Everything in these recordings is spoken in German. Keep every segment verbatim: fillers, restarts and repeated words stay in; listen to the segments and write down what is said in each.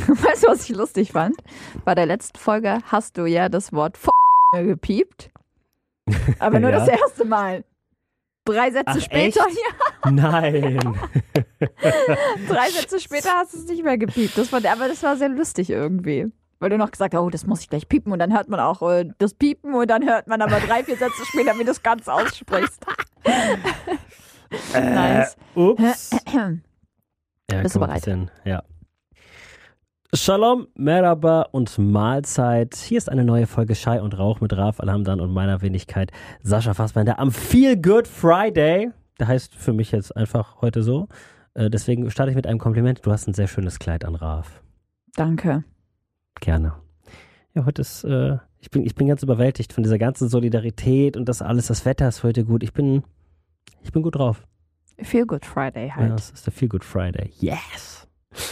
Weißt du, was ich lustig fand? Bei der letzten Folge hast du ja das Wort F*** gepiept. Aber nur Ja. das erste Mal. Drei Sätze Ach, später, echt? ja, Nein. drei Sätze später hast du es nicht mehr gepiept. Das war, aber das war sehr lustig irgendwie. Weil du noch gesagt hast, oh, das muss ich gleich piepen. Und dann hört man auch äh, das Piepen und dann hört man aber drei, vier Sätze später, wie du es ganz aussprichst. Nice. Äh, ups. Ja, Bist du komm, bereit? bisschen, ja. Shalom, Merhaba und Mahlzeit. Hier ist eine neue Folge Schei und Rauch mit Raf Alhamdan und meiner Wenigkeit Sascha Fassbender am Feel Good Friday. Der heißt für mich jetzt einfach heute so. Äh, deswegen starte ich mit einem Kompliment. Du hast ein sehr schönes Kleid an, Raf. Danke. Gerne. Ja, heute ist, äh, ich bin, ich bin ganz überwältigt von dieser ganzen Solidarität und das alles. Das Wetter ist heute gut. Ich bin, ich bin gut drauf. Feel Good Friday Ja, halt. das ist der Feel Good Friday. Yes!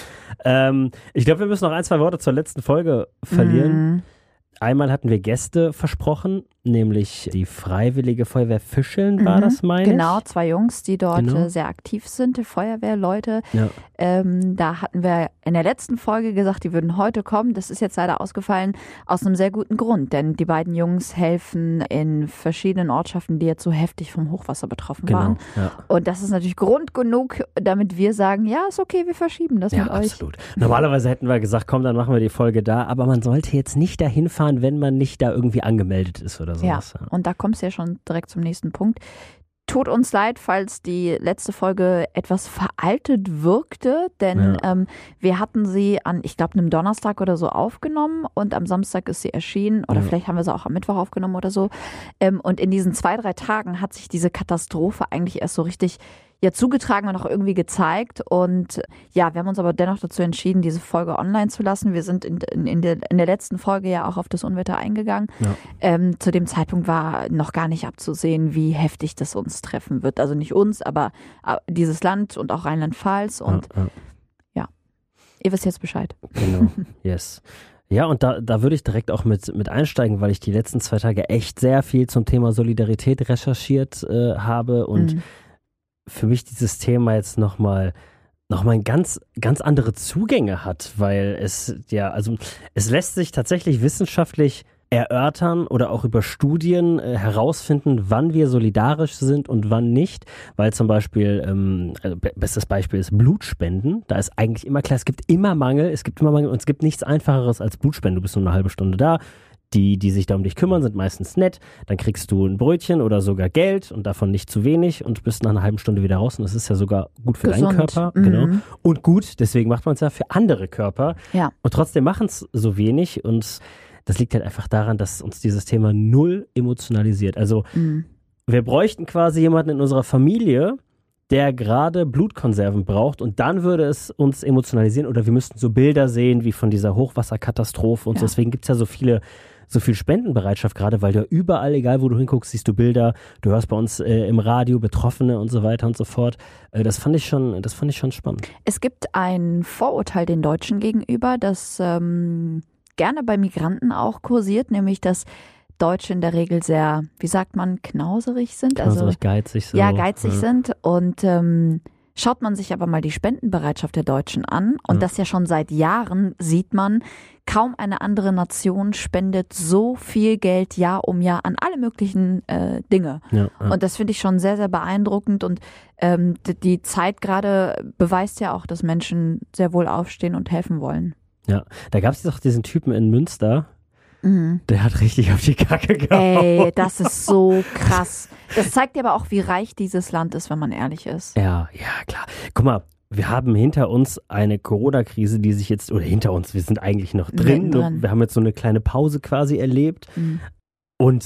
Ähm, ich glaube, wir müssen noch ein, zwei Worte zur letzten Folge verlieren. Mhm. Einmal hatten wir Gäste versprochen, nämlich die Freiwillige Feuerwehr Fischeln war Mhm, das, meine ich. Genau, zwei Jungs, die dort Genau. äh, sehr aktiv sind, die Feuerwehrleute. Ja. Ähm, da hatten wir in der letzten Folge gesagt, die würden heute kommen. Das ist jetzt leider ausgefallen aus einem sehr guten Grund, denn die beiden Jungs helfen in verschiedenen Ortschaften, die jetzt so heftig vom Hochwasser betroffen Genau. waren. Ja. Und das ist natürlich Grund genug, damit wir sagen, ja, ist okay, wir verschieben das Ja, mit euch. absolut. Normalerweise hätten wir gesagt, komm, dann machen wir die Folge da, aber man sollte jetzt nicht dahin fahren, wenn man nicht da irgendwie angemeldet ist oder Ja, sowas. Ja. und da kommst du ja schon direkt zum nächsten Punkt. Tut uns leid, falls die letzte Folge etwas veraltet wirkte, denn Ja. ähm, wir hatten sie an, ich glaube, einem Donnerstag oder so aufgenommen und am Samstag ist sie erschienen oder Ja. vielleicht haben wir sie auch am Mittwoch aufgenommen oder so. Ähm, und in diesen zwei, drei Tagen hat sich diese Katastrophe eigentlich erst so richtig ja zugetragen und auch irgendwie gezeigt. Und ja, wir haben uns aber dennoch dazu entschieden, diese Folge online zu lassen. Wir sind in, in, in, der, in der letzten Folge ja auch auf das Unwetter eingegangen. Ja. Ähm, zu dem Zeitpunkt war noch gar nicht abzusehen, wie heftig das uns treffen wird. Also nicht uns, aber äh, dieses Land und auch Rheinland-Pfalz. Und ja, ja. ihr wisst jetzt Bescheid. Genau, yes. Ja, und da, da würde ich direkt auch mit, mit einsteigen, weil ich die letzten zwei Tage echt sehr viel zum Thema Solidarität recherchiert äh, habe und Mhm. für mich dieses Thema jetzt nochmal noch mal ganz, ganz andere Zugänge hat, weil es ja, also es lässt sich tatsächlich wissenschaftlich erörtern oder auch über Studien äh, herausfinden, wann wir solidarisch sind und wann nicht, weil zum Beispiel, ähm, also be- bestes Beispiel ist Blutspenden, da ist eigentlich immer klar, es gibt immer Mangel, es gibt immer Mangel und es gibt nichts Einfacheres als Blutspenden, du bist nur eine halbe Stunde da, die, die sich da um dich kümmern, sind meistens nett, dann kriegst du ein Brötchen oder sogar Geld und davon nicht zu wenig und bist nach einer halben Stunde wieder raus und das ist ja sogar gut für Gesund. deinen Körper, Mhm. genau, und gut, deswegen macht man es ja für andere Körper Ja. und trotzdem machen es so wenig und das liegt halt einfach daran, dass uns dieses Thema null emotionalisiert. Also Mhm. wir bräuchten quasi jemanden in unserer Familie, der gerade Blutkonserven braucht und dann würde es uns emotionalisieren oder wir müssten so Bilder sehen wie von dieser Hochwasserkatastrophe und Ja. so. Deswegen gibt es ja so viele, so viel Spendenbereitschaft gerade, weil du überall, egal wo du hinguckst, siehst du Bilder, du hörst bei uns äh, im Radio Betroffene und so weiter und so fort. Äh, das fand ich schon, das fand ich schon spannend. Es gibt ein Vorurteil den Deutschen gegenüber, das ähm, gerne bei Migranten auch kursiert, nämlich dass Deutsche in der Regel sehr, wie sagt man, knauserig sind. Also Also geizig so. ja, geizig Ja. sind. Und ähm, schaut man sich aber mal die Spendenbereitschaft der Deutschen an, und Ja. das ja schon seit Jahren, sieht man, kaum eine andere Nation spendet so viel Geld Jahr um Jahr an alle möglichen äh, Dinge. Ja, ja. Und das finde ich schon sehr, sehr beeindruckend. Und ähm, die, die Zeit gerade beweist ja auch, dass Menschen sehr wohl aufstehen und helfen wollen. ja. Da gab es doch diesen Typen in Münster, Mhm. der hat richtig auf die Kacke gehauen. Ey, das ist so krass. Das zeigt dir aber auch, wie reich dieses Land ist, wenn man ehrlich ist. Ja, ja, klar. Guck mal, wir haben hinter uns eine Corona-Krise, die sich jetzt, oder hinter uns, wir sind eigentlich noch drin. Mittendrin. Nur wir haben jetzt so eine kleine Pause quasi erlebt. Mhm. Und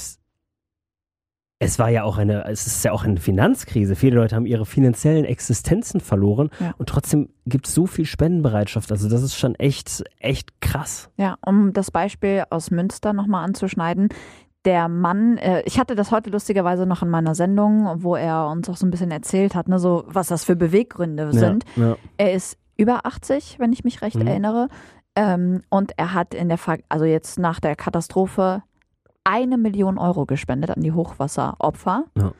es war ja auch eine, es ist ja auch eine Finanzkrise. Viele Leute haben ihre finanziellen Existenzen verloren. Ja. Und trotzdem gibt es so viel Spendenbereitschaft. Also das ist schon echt, echt krass. Ja, um das Beispiel aus Münster nochmal anzuschneiden. Der Mann, äh, ich hatte das heute lustigerweise noch in meiner Sendung, wo er uns auch so ein bisschen erzählt hat, ne, so was das für Beweggründe sind. Ja, ja. Er ist über achtzig, wenn ich mich recht Mhm. erinnere. Ähm, und er hat in der, Ver- also jetzt nach der Katastrophe eine Million Euro gespendet an die Hochwasseropfer. Ja.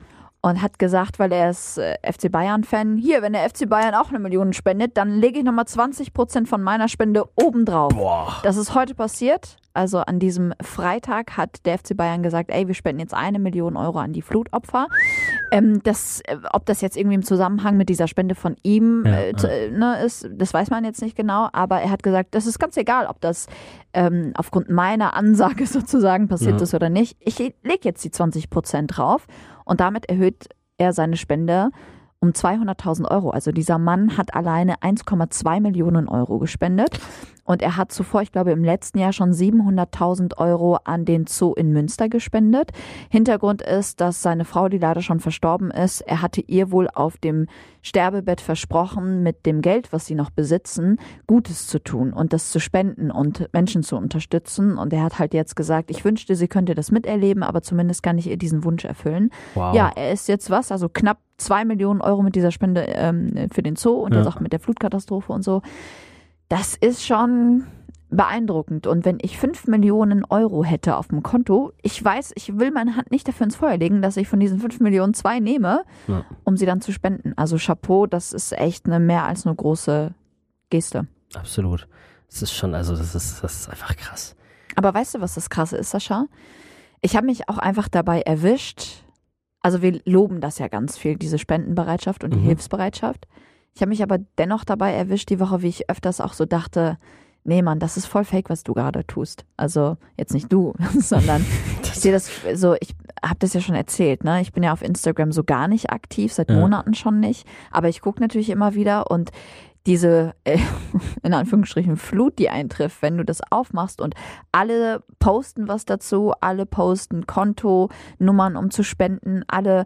und hat gesagt, weil er ist äh, F C Bayern-Fan, hier, wenn der F C Bayern auch eine Million spendet, dann lege ich nochmal zwanzig Prozent von meiner Spende obendrauf. Boah. Das ist heute passiert. Also an diesem Freitag hat der F C Bayern gesagt, ey, wir spenden jetzt eine Million Euro an die Flutopfer. Ähm, das, ob das jetzt irgendwie im Zusammenhang mit dieser Spende von ihm Ja, äh, t- ja. ne, ist, das weiß man jetzt nicht genau. Aber er hat gesagt, das ist ganz egal, ob das ähm, aufgrund meiner Ansage sozusagen passiert Ja. ist oder nicht. Ich lege jetzt die zwanzig Prozent drauf und damit erhöht er seine Spende um zweihunderttausend Euro. Also dieser Mann hat alleine eins Komma zwei Millionen Euro gespendet und er hat zuvor, ich glaube im letzten Jahr schon siebenhunderttausend Euro an den Zoo in Münster gespendet. Hintergrund ist, dass seine Frau, die leider schon verstorben ist, er hatte ihr wohl auf dem Sterbebett versprochen, mit dem Geld, was sie noch besitzen, Gutes zu tun und das zu spenden und Menschen zu unterstützen. Und er hat halt jetzt gesagt, ich wünschte, sie könnte das miterleben, aber zumindest kann ich ihr diesen Wunsch erfüllen. Wow. Ja, er ist jetzt was, also knapp zwei Millionen Euro mit dieser Spende ähm, für den Zoo und Ja. jetzt auch mit der Flutkatastrophe und so. Das ist schon beeindruckend. Und wenn ich fünf Millionen Euro hätte auf dem Konto, ich weiß, ich will meine Hand nicht dafür ins Feuer legen, dass ich von diesen fünf Millionen zwei nehme, Ja. um sie dann zu spenden. Also Chapeau, das ist echt eine mehr als eine große Geste. Absolut. Das ist schon, also das ist, das ist einfach krass. Aber weißt du, was das Krasse ist, Sascha? Ich habe mich auch einfach dabei erwischt. Also wir loben das ja ganz viel, diese Spendenbereitschaft und die Mhm. Hilfsbereitschaft. Ich habe mich aber dennoch dabei erwischt die Woche, wie ich öfters auch so dachte, nee Mann, das ist voll fake, was du gerade tust. Also jetzt nicht du, sondern ich sehe das so, ich habe das ja schon erzählt, ne? Ich bin ja auf Instagram so gar nicht aktiv, seit Ja. Monaten schon nicht. Aber ich gucke natürlich immer wieder und diese, äh, in Anführungsstrichen, Flut, die eintrifft, wenn du das aufmachst und alle posten was dazu, alle posten Kontonummern, um zu spenden, alle.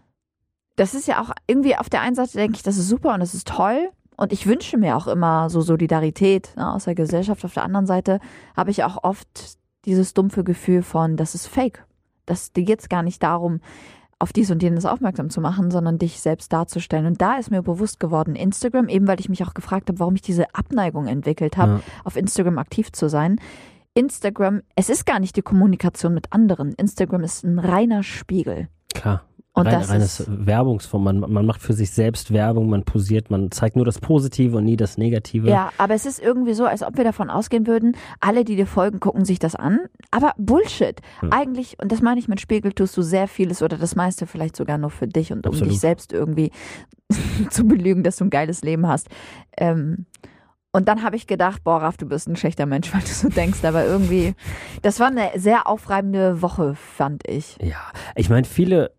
Das ist ja auch irgendwie auf der einen Seite denke ich, das ist super und das ist toll und ich wünsche mir auch immer so Solidarität, ne, aus der Gesellschaft. Auf der anderen Seite habe ich auch oft dieses dumpfe Gefühl von, das ist fake. Das, dir geht es gar nicht darum, auf dies und jenes aufmerksam zu machen, sondern dich selbst darzustellen. Und da ist mir bewusst geworden, Instagram, eben weil ich mich auch gefragt habe, warum ich diese Abneigung entwickelt habe, Ja. auf Instagram aktiv zu sein. Instagram, es ist gar nicht die Kommunikation mit anderen. Instagram ist ein reiner Spiegel. Klar. Und Rein, das reines ist, Werbungsform. Man, man macht für sich selbst Werbung, man posiert, man zeigt nur das Positive und nie das Negative. ja, aber es ist irgendwie so, als ob wir davon ausgehen würden, alle, die dir folgen, gucken sich das an. Aber Bullshit. Hm. Eigentlich, und das meine ich mit Spiegel, tust du sehr vieles oder das meiste vielleicht sogar nur für dich und um Absolut. dich selbst irgendwie zu belügen, dass du ein geiles Leben hast. Ähm, und dann habe ich gedacht, boah, Raff, du bist ein schlechter Mensch, weil du so denkst. Aber irgendwie, das war eine sehr aufreibende Woche, fand ich. Ja, ich meine, viele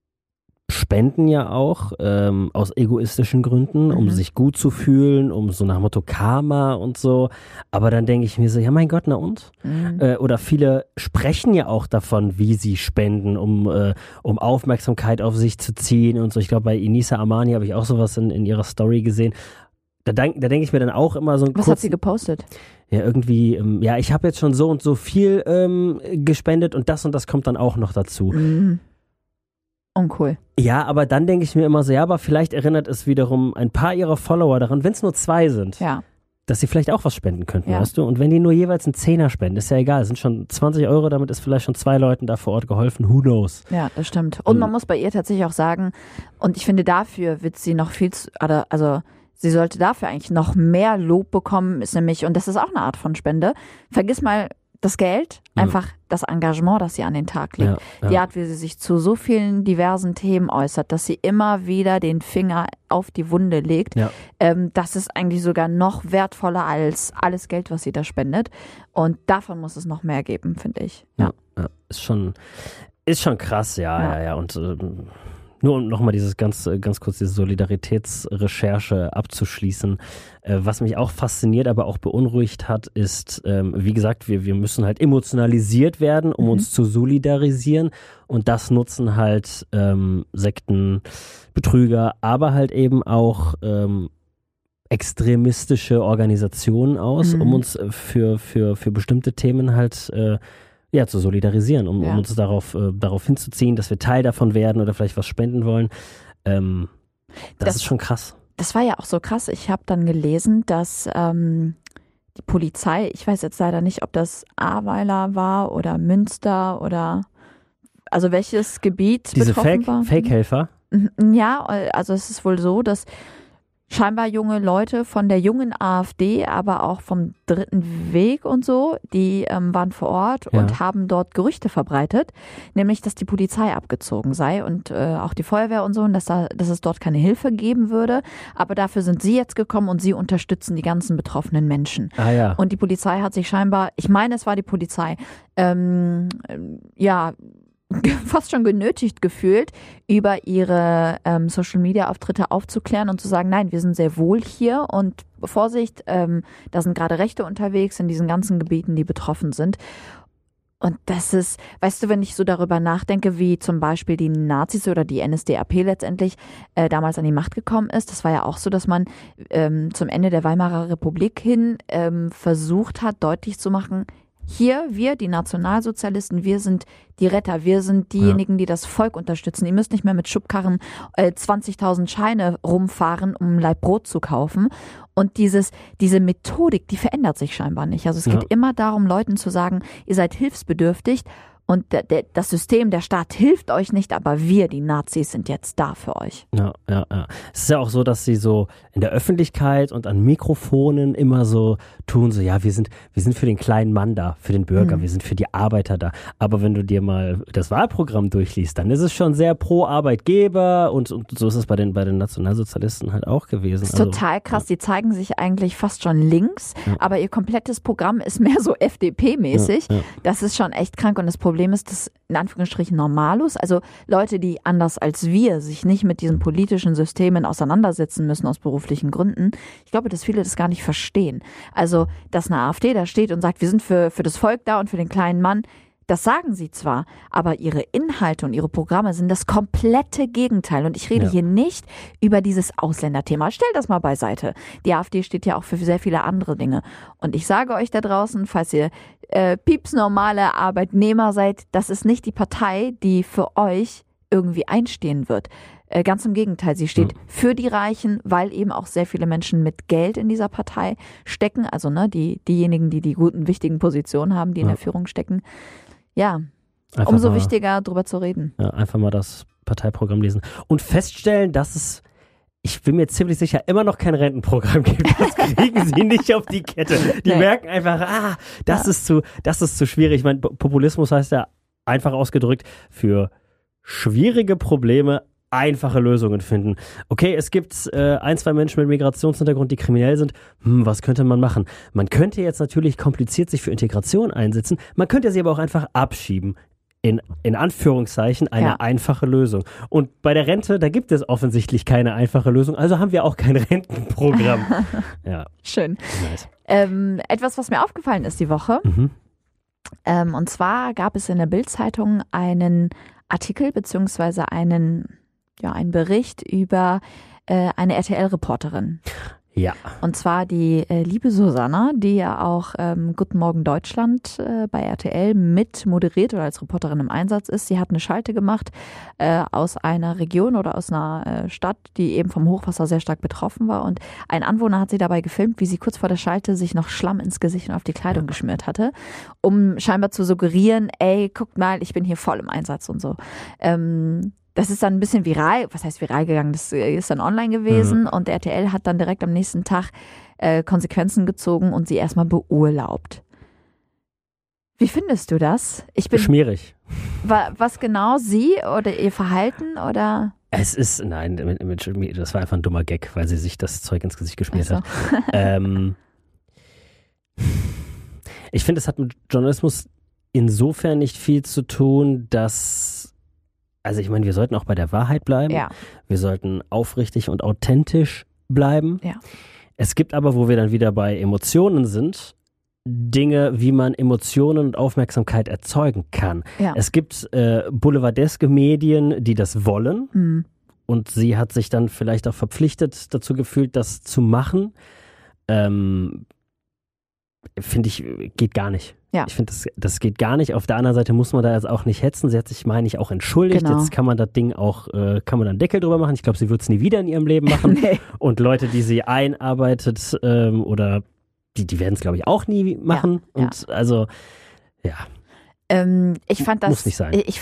spenden ja auch ähm, aus egoistischen Gründen, um Mhm. sich gut zu fühlen, um so nach dem Motto Karma und so. Aber dann denke ich mir so, ja mein Gott, na und? Mhm. Äh, oder viele sprechen ja auch davon, wie sie spenden, um, äh, um Aufmerksamkeit auf sich zu ziehen und so. Ich glaube, bei Inisa Amani habe ich auch sowas in, in ihrer Story gesehen. Da, denk, da denke ich mir dann auch immer so ein Was hat sie gepostet? ja, irgendwie, ähm, ja, ich habe jetzt schon so und so viel ähm, gespendet und das und das kommt dann auch noch dazu. Mhm. Uncool. Ja, aber dann denke ich mir immer so, ja, aber vielleicht erinnert es wiederum ein paar ihrer Follower daran, wenn es nur zwei sind, Ja. dass sie vielleicht auch was spenden könnten, Ja. weißt du? Und wenn die nur jeweils einen Zehner spenden, ist ja egal, es sind schon zwanzig Euro, damit ist vielleicht schon zwei Leuten da vor Ort geholfen, who knows? Ja, das stimmt. Und man Ähm, muss bei ihr tatsächlich auch sagen, und ich finde, dafür wird sie noch viel zu, oder, also sie sollte dafür eigentlich noch mehr Lob bekommen, ist nämlich, und das ist auch eine Art von Spende, vergiss mal das Geld, Mhm. einfach das Engagement, das sie an den Tag legt. Ja, ja. Die Art, wie sie sich zu so vielen diversen Themen äußert, dass sie immer wieder den Finger auf die Wunde legt, Ja. ähm, das ist eigentlich sogar noch wertvoller als alles Geld, was sie da spendet. Und davon muss es noch mehr geben, finde ich. Ja. Ja, ja, ist schon, ist schon krass, ja, ja, Ja. ja. Und ähm, nur um nochmal dieses ganz, ganz kurz diese Solidaritätsrecherche abzuschließen. Äh, was mich auch fasziniert, aber auch beunruhigt hat, ist, ähm, wie gesagt, wir, wir müssen halt emotionalisiert werden, um Mhm. uns zu solidarisieren. Und das nutzen halt ähm, Sekten, Betrüger, aber halt eben auch ähm, extremistische Organisationen aus, Mhm. um uns äh, für, für, für bestimmte Themen halt äh, ja, zu solidarisieren, um, Ja. um uns darauf, äh, darauf hinzuziehen, dass wir Teil davon werden oder vielleicht was spenden wollen. Ähm, das, Das- ist schon krass. Das war ja auch so krass. Ich habe dann gelesen, dass ähm, die Polizei, ich weiß jetzt leider nicht, ob das Ahrweiler war oder Münster oder also welches Gebiet Diese betroffen Fake, war? Fake-Helfer? Ja, also es ist wohl so, dass scheinbar junge Leute von der jungen AfD, aber auch vom Dritten Weg und so, die ähm, waren vor Ort Ja. und haben dort Gerüchte verbreitet, nämlich, dass die Polizei abgezogen sei und äh, auch die Feuerwehr und so, und dass, da, dass es dort keine Hilfe geben würde. Aber dafür sind sie jetzt gekommen und sie unterstützen die ganzen betroffenen Menschen. Ah ja. Und die Polizei hat sich scheinbar, ich meine, es war die Polizei, ähm, ja, fast schon genötigt gefühlt, über ihre ähm, Social-Media-Auftritte aufzuklären und zu sagen, nein, wir sind sehr wohl hier und Vorsicht, ähm, da sind gerade Rechte unterwegs in diesen ganzen Gebieten, die betroffen sind. Und das ist, weißt du, wenn ich so darüber nachdenke, wie zum Beispiel die Nazis oder die N S D A P letztendlich äh, damals an die Macht gekommen ist, das war ja auch so, dass man ähm, zum Ende der Weimarer Republik hin ähm, versucht hat, deutlich zu machen, hier, wir, die Nationalsozialisten, wir sind die Retter, wir sind diejenigen, die das Volk unterstützen. Ihr müsst nicht mehr mit Schubkarren äh, zwanzigtausend Scheine rumfahren, um ein Laib Brot zu kaufen. Und dieses, diese Methodik, die verändert sich scheinbar nicht. Also es geht Ja. immer darum, Leuten zu sagen, ihr seid hilfsbedürftig und der, der, das System, der Staat hilft euch nicht, aber wir, die Nazis, sind jetzt da für euch. Ja, ja, ja. Es ist ja auch so, dass sie so in der Öffentlichkeit und an Mikrofonen immer so tun, so, ja, wir sind, wir sind für den kleinen Mann da, für den Bürger, Mhm. wir sind für die Arbeiter da. Aber wenn du dir mal das Wahlprogramm durchliest, dann ist es schon sehr pro Arbeitgeber und, und so ist es bei den, bei den Nationalsozialisten halt auch gewesen. Das ist Also, total krass. Die zeigen sich eigentlich fast schon links, Ja. aber ihr komplettes Programm ist mehr so F D P-mäßig. Ja, ja. Das ist schon echt krank. Und das Problem ist, dass in Anführungsstrichen Normalos, also Leute, die anders als wir sich nicht mit diesen politischen Systemen auseinandersetzen müssen aus beruflichen Gründen, ich glaube, dass viele das gar nicht verstehen. Also, dass eine AfD da steht und sagt, wir sind für, für das Volk da und für den kleinen Mann, das sagen sie zwar, aber ihre Inhalte und ihre Programme sind das komplette Gegenteil. Und ich rede Ja. hier nicht über dieses Ausländerthema. Stell das mal beiseite. Die AfD steht ja auch für sehr viele andere Dinge. Und ich sage euch da draußen, falls ihr äh, piepsnormale Arbeitnehmer seid, das ist nicht die Partei, die für euch irgendwie einstehen wird. Äh, ganz im Gegenteil, sie steht Mhm. für die Reichen, weil eben auch sehr viele Menschen mit Geld in dieser Partei stecken. Also ne, die diejenigen, die die guten, wichtigen Positionen haben, die in Ja. der Führung stecken. Ja, Einfach umso mal, wichtiger, drüber zu reden. Ja, einfach mal das Parteiprogramm lesen und feststellen, dass es, ich bin mir ziemlich sicher, immer noch kein Rentenprogramm gibt. Das kriegen sie nicht auf die Kette. Die Nee. merken einfach, ah, das Ja. ist zu, das ist zu schwierig. Ich meine, Populismus heißt ja einfach ausgedrückt, für schwierige Probleme einfache Lösungen finden. Okay, es gibt äh, ein, zwei Menschen mit Migrationshintergrund, die kriminell sind. Hm, was könnte man machen? Man könnte jetzt natürlich kompliziert sich für Integration einsetzen. Man könnte sie aber auch einfach abschieben. In, in Anführungszeichen eine Ja. einfache Lösung. Und bei der Rente, da gibt es offensichtlich keine einfache Lösung, also haben wir auch kein Rentenprogramm. Ja, Schön. nice. Ähm, etwas, was mir aufgefallen ist die Woche, Mhm. ähm, und zwar gab es in der Bild-Zeitung einen Artikel beziehungsweise einen, ja, einen Bericht über äh, eine R T L-Reporterin. Ja. Und zwar die äh, liebe Susanna, die ja auch ähm, Guten Morgen Deutschland äh, bei R T L mit moderiert oder als Reporterin im Einsatz ist. Sie hat eine Schalte gemacht äh, aus einer Region oder aus einer äh, Stadt, die eben vom Hochwasser sehr stark betroffen war. Und ein Anwohner hat sie dabei gefilmt, wie sie kurz vor der Schalte sich noch Schlamm ins Gesicht und auf die Kleidung geschmiert hatte, um scheinbar zu suggerieren, ey, guckt mal, ich bin hier voll im Einsatz und so. Ähm, Das ist dann ein bisschen viral, was heißt viral gegangen, das ist dann online gewesen mhm. und R T L hat dann direkt am nächsten Tag äh, Konsequenzen gezogen und sie erstmal beurlaubt. Wie findest du das? Ich bin schmierig. Wa, was genau, sie oder ihr Verhalten oder? Es ist, nein, mit, mit, das war einfach ein dummer Gag, weil sie sich das Zeug ins Gesicht geschmiert so. hat. ähm, ich finde, es hat mit Journalismus insofern nicht viel zu tun, dass Also ich meine, wir sollten auch bei der Wahrheit bleiben. Ja. Wir sollten aufrichtig und authentisch bleiben. Ja. Es gibt aber, wo wir dann wieder bei Emotionen sind, Dinge, wie man Emotionen und Aufmerksamkeit erzeugen kann. Ja. Es gibt äh, boulevardeske Medien, die das wollen. Mhm. Und sie hat sich dann vielleicht auch verpflichtet dazu gefühlt, das zu machen. Ähm, finde ich, geht gar nicht. Ja. Ich finde, das, das geht gar nicht. Auf der anderen Seite muss man da jetzt auch nicht hetzen. Sie hat sich, meine ich, auch entschuldigt. Genau. Jetzt kann man das Ding auch, äh, kann man da einen Deckel drüber machen. Ich glaube, sie wird es nie wieder in ihrem Leben machen. Nee. Und Leute, die sie einarbeitet ähm, oder die, die werden es, glaube ich, auch nie machen. Ja, Und also, ja. Ähm, ich fand das, Muss nicht sein. ich fand's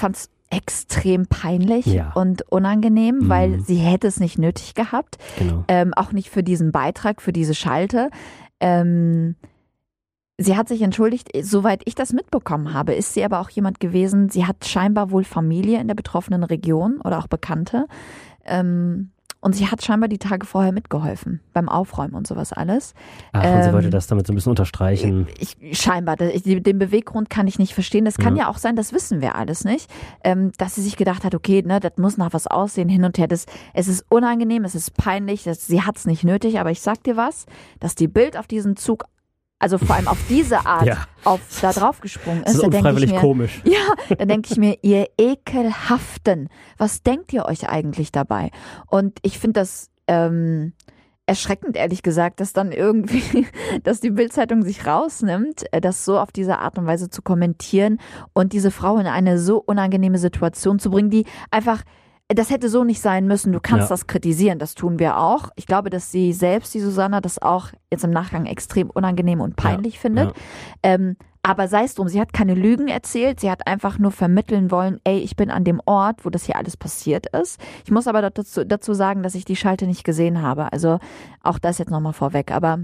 extrem peinlich Ja. und unangenehm, Mhm. weil sie hätte es nicht nötig gehabt. Genau. Ähm, auch nicht für diesen Beitrag, für diese Schalte. Ähm, sie hat sich entschuldigt, soweit ich das mitbekommen habe, ist sie aber auch jemand gewesen, sie hat scheinbar wohl Familie in der betroffenen Region oder auch Bekannte. Ähm, und sie hat scheinbar die Tage vorher mitgeholfen, beim Aufräumen und sowas alles. Ach, und sie ähm, wollte das damit so ein bisschen unterstreichen. Ich, scheinbar, ich, den Beweggrund kann ich nicht verstehen. Das kann Ja. ja auch sein, das wissen wir alles nicht, ähm, dass sie sich gedacht hat, okay, ne, das muss nach was aussehen, hin und her. Das, es ist unangenehm, es ist peinlich, das, sie hat es nicht nötig, aber ich sag dir was, dass die Bild auf diesen Zug, also vor allem auf diese Art, Ja. auf da drauf gesprungen Das ist, ist da denke ich unfreiwillig mir, komisch. ja, da denke ich mir, ihr Ekelhaften, was denkt ihr euch eigentlich dabei? Und ich finde das ähm, erschreckend, ehrlich gesagt, dass dann irgendwie, dass die Bild-Zeitung sich rausnimmt, äh, das so auf diese Art und Weise zu kommentieren und diese Frau in eine so unangenehme Situation zu bringen, die einfach, das hätte so nicht sein müssen. Du kannst Ja. das kritisieren, das tun wir auch. Ich glaube, dass sie selbst, die Susanna, das auch jetzt im Nachgang extrem unangenehm und peinlich Ja. findet. Ja. Ähm, aber sei es drum, sie hat keine Lügen erzählt, sie hat einfach nur vermitteln wollen, ey, ich bin an dem Ort, wo das hier alles passiert ist. Ich muss aber dazu, dazu sagen, dass ich die Schalte nicht gesehen habe. Also auch das jetzt nochmal vorweg. Aber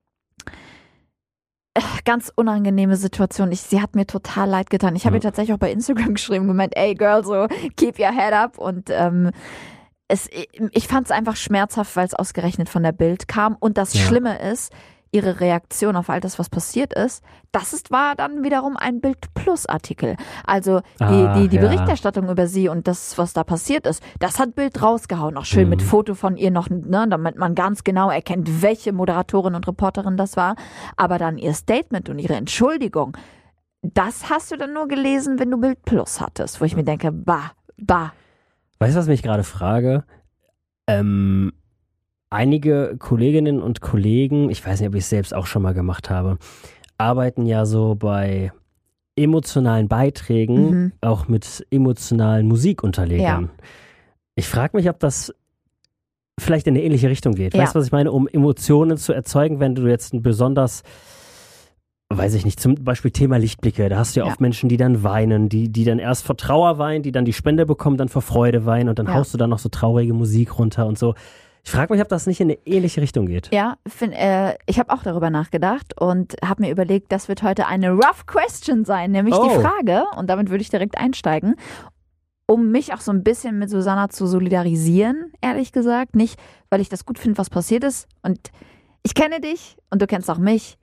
äh, ganz unangenehme Situation. Ich, sie hat mir total leid getan. Ich habe Ja. ihr tatsächlich auch bei Instagram geschrieben, gemeint, ey Girl, so keep your head up. Und ähm, es, ich fand es einfach schmerzhaft, weil es ausgerechnet von der Bild kam. Und das Ja. Schlimme ist, ihre Reaktion auf all das, was passiert ist, das ist, war dann wiederum ein Bild-Plus-Artikel. Also die, Ah, die, die ja. Berichterstattung über sie und das, was da passiert ist, das hat Bild rausgehauen. Auch schön Mhm. mit Foto von ihr noch, ne, damit man ganz genau erkennt, welche Moderatorin und Reporterin das war. Aber dann ihr Statement und ihre Entschuldigung, das hast du dann nur gelesen, wenn du Bild Plus hattest, wo ich mir denke, bah, bah. Weißt du, was ich mich gerade frage? Ähm, einige Kolleginnen und Kollegen, ich weiß nicht, ob ich es selbst auch schon mal gemacht habe, arbeiten ja so bei emotionalen Beiträgen, Mhm. auch mit emotionalen Musikunterlegern. Ich frage mich, ob das vielleicht in eine ähnliche Richtung geht. Ja. Weißt du, was ich meine? Um Emotionen zu erzeugen, wenn du jetzt ein besonders, weiß ich nicht, zum Beispiel Thema Lichtblicke, da hast du ja, Ja. oft Menschen, die dann weinen, die, die dann erst vor Trauer weinen, die dann die Spende bekommen, dann vor Freude weinen und dann Ja. haust du dann noch so traurige Musik runter und so. Ich frage mich, ob das nicht in eine ähnliche Richtung geht. Ja, find, äh, ich habe auch darüber nachgedacht und habe mir überlegt, das wird heute eine Rough Question sein, nämlich Oh. die Frage, und damit würde ich direkt einsteigen, um mich auch so ein bisschen mit Susanna zu solidarisieren, ehrlich gesagt. Nicht, weil ich das gut finde, was passiert ist. Und ich kenne dich und du kennst auch mich.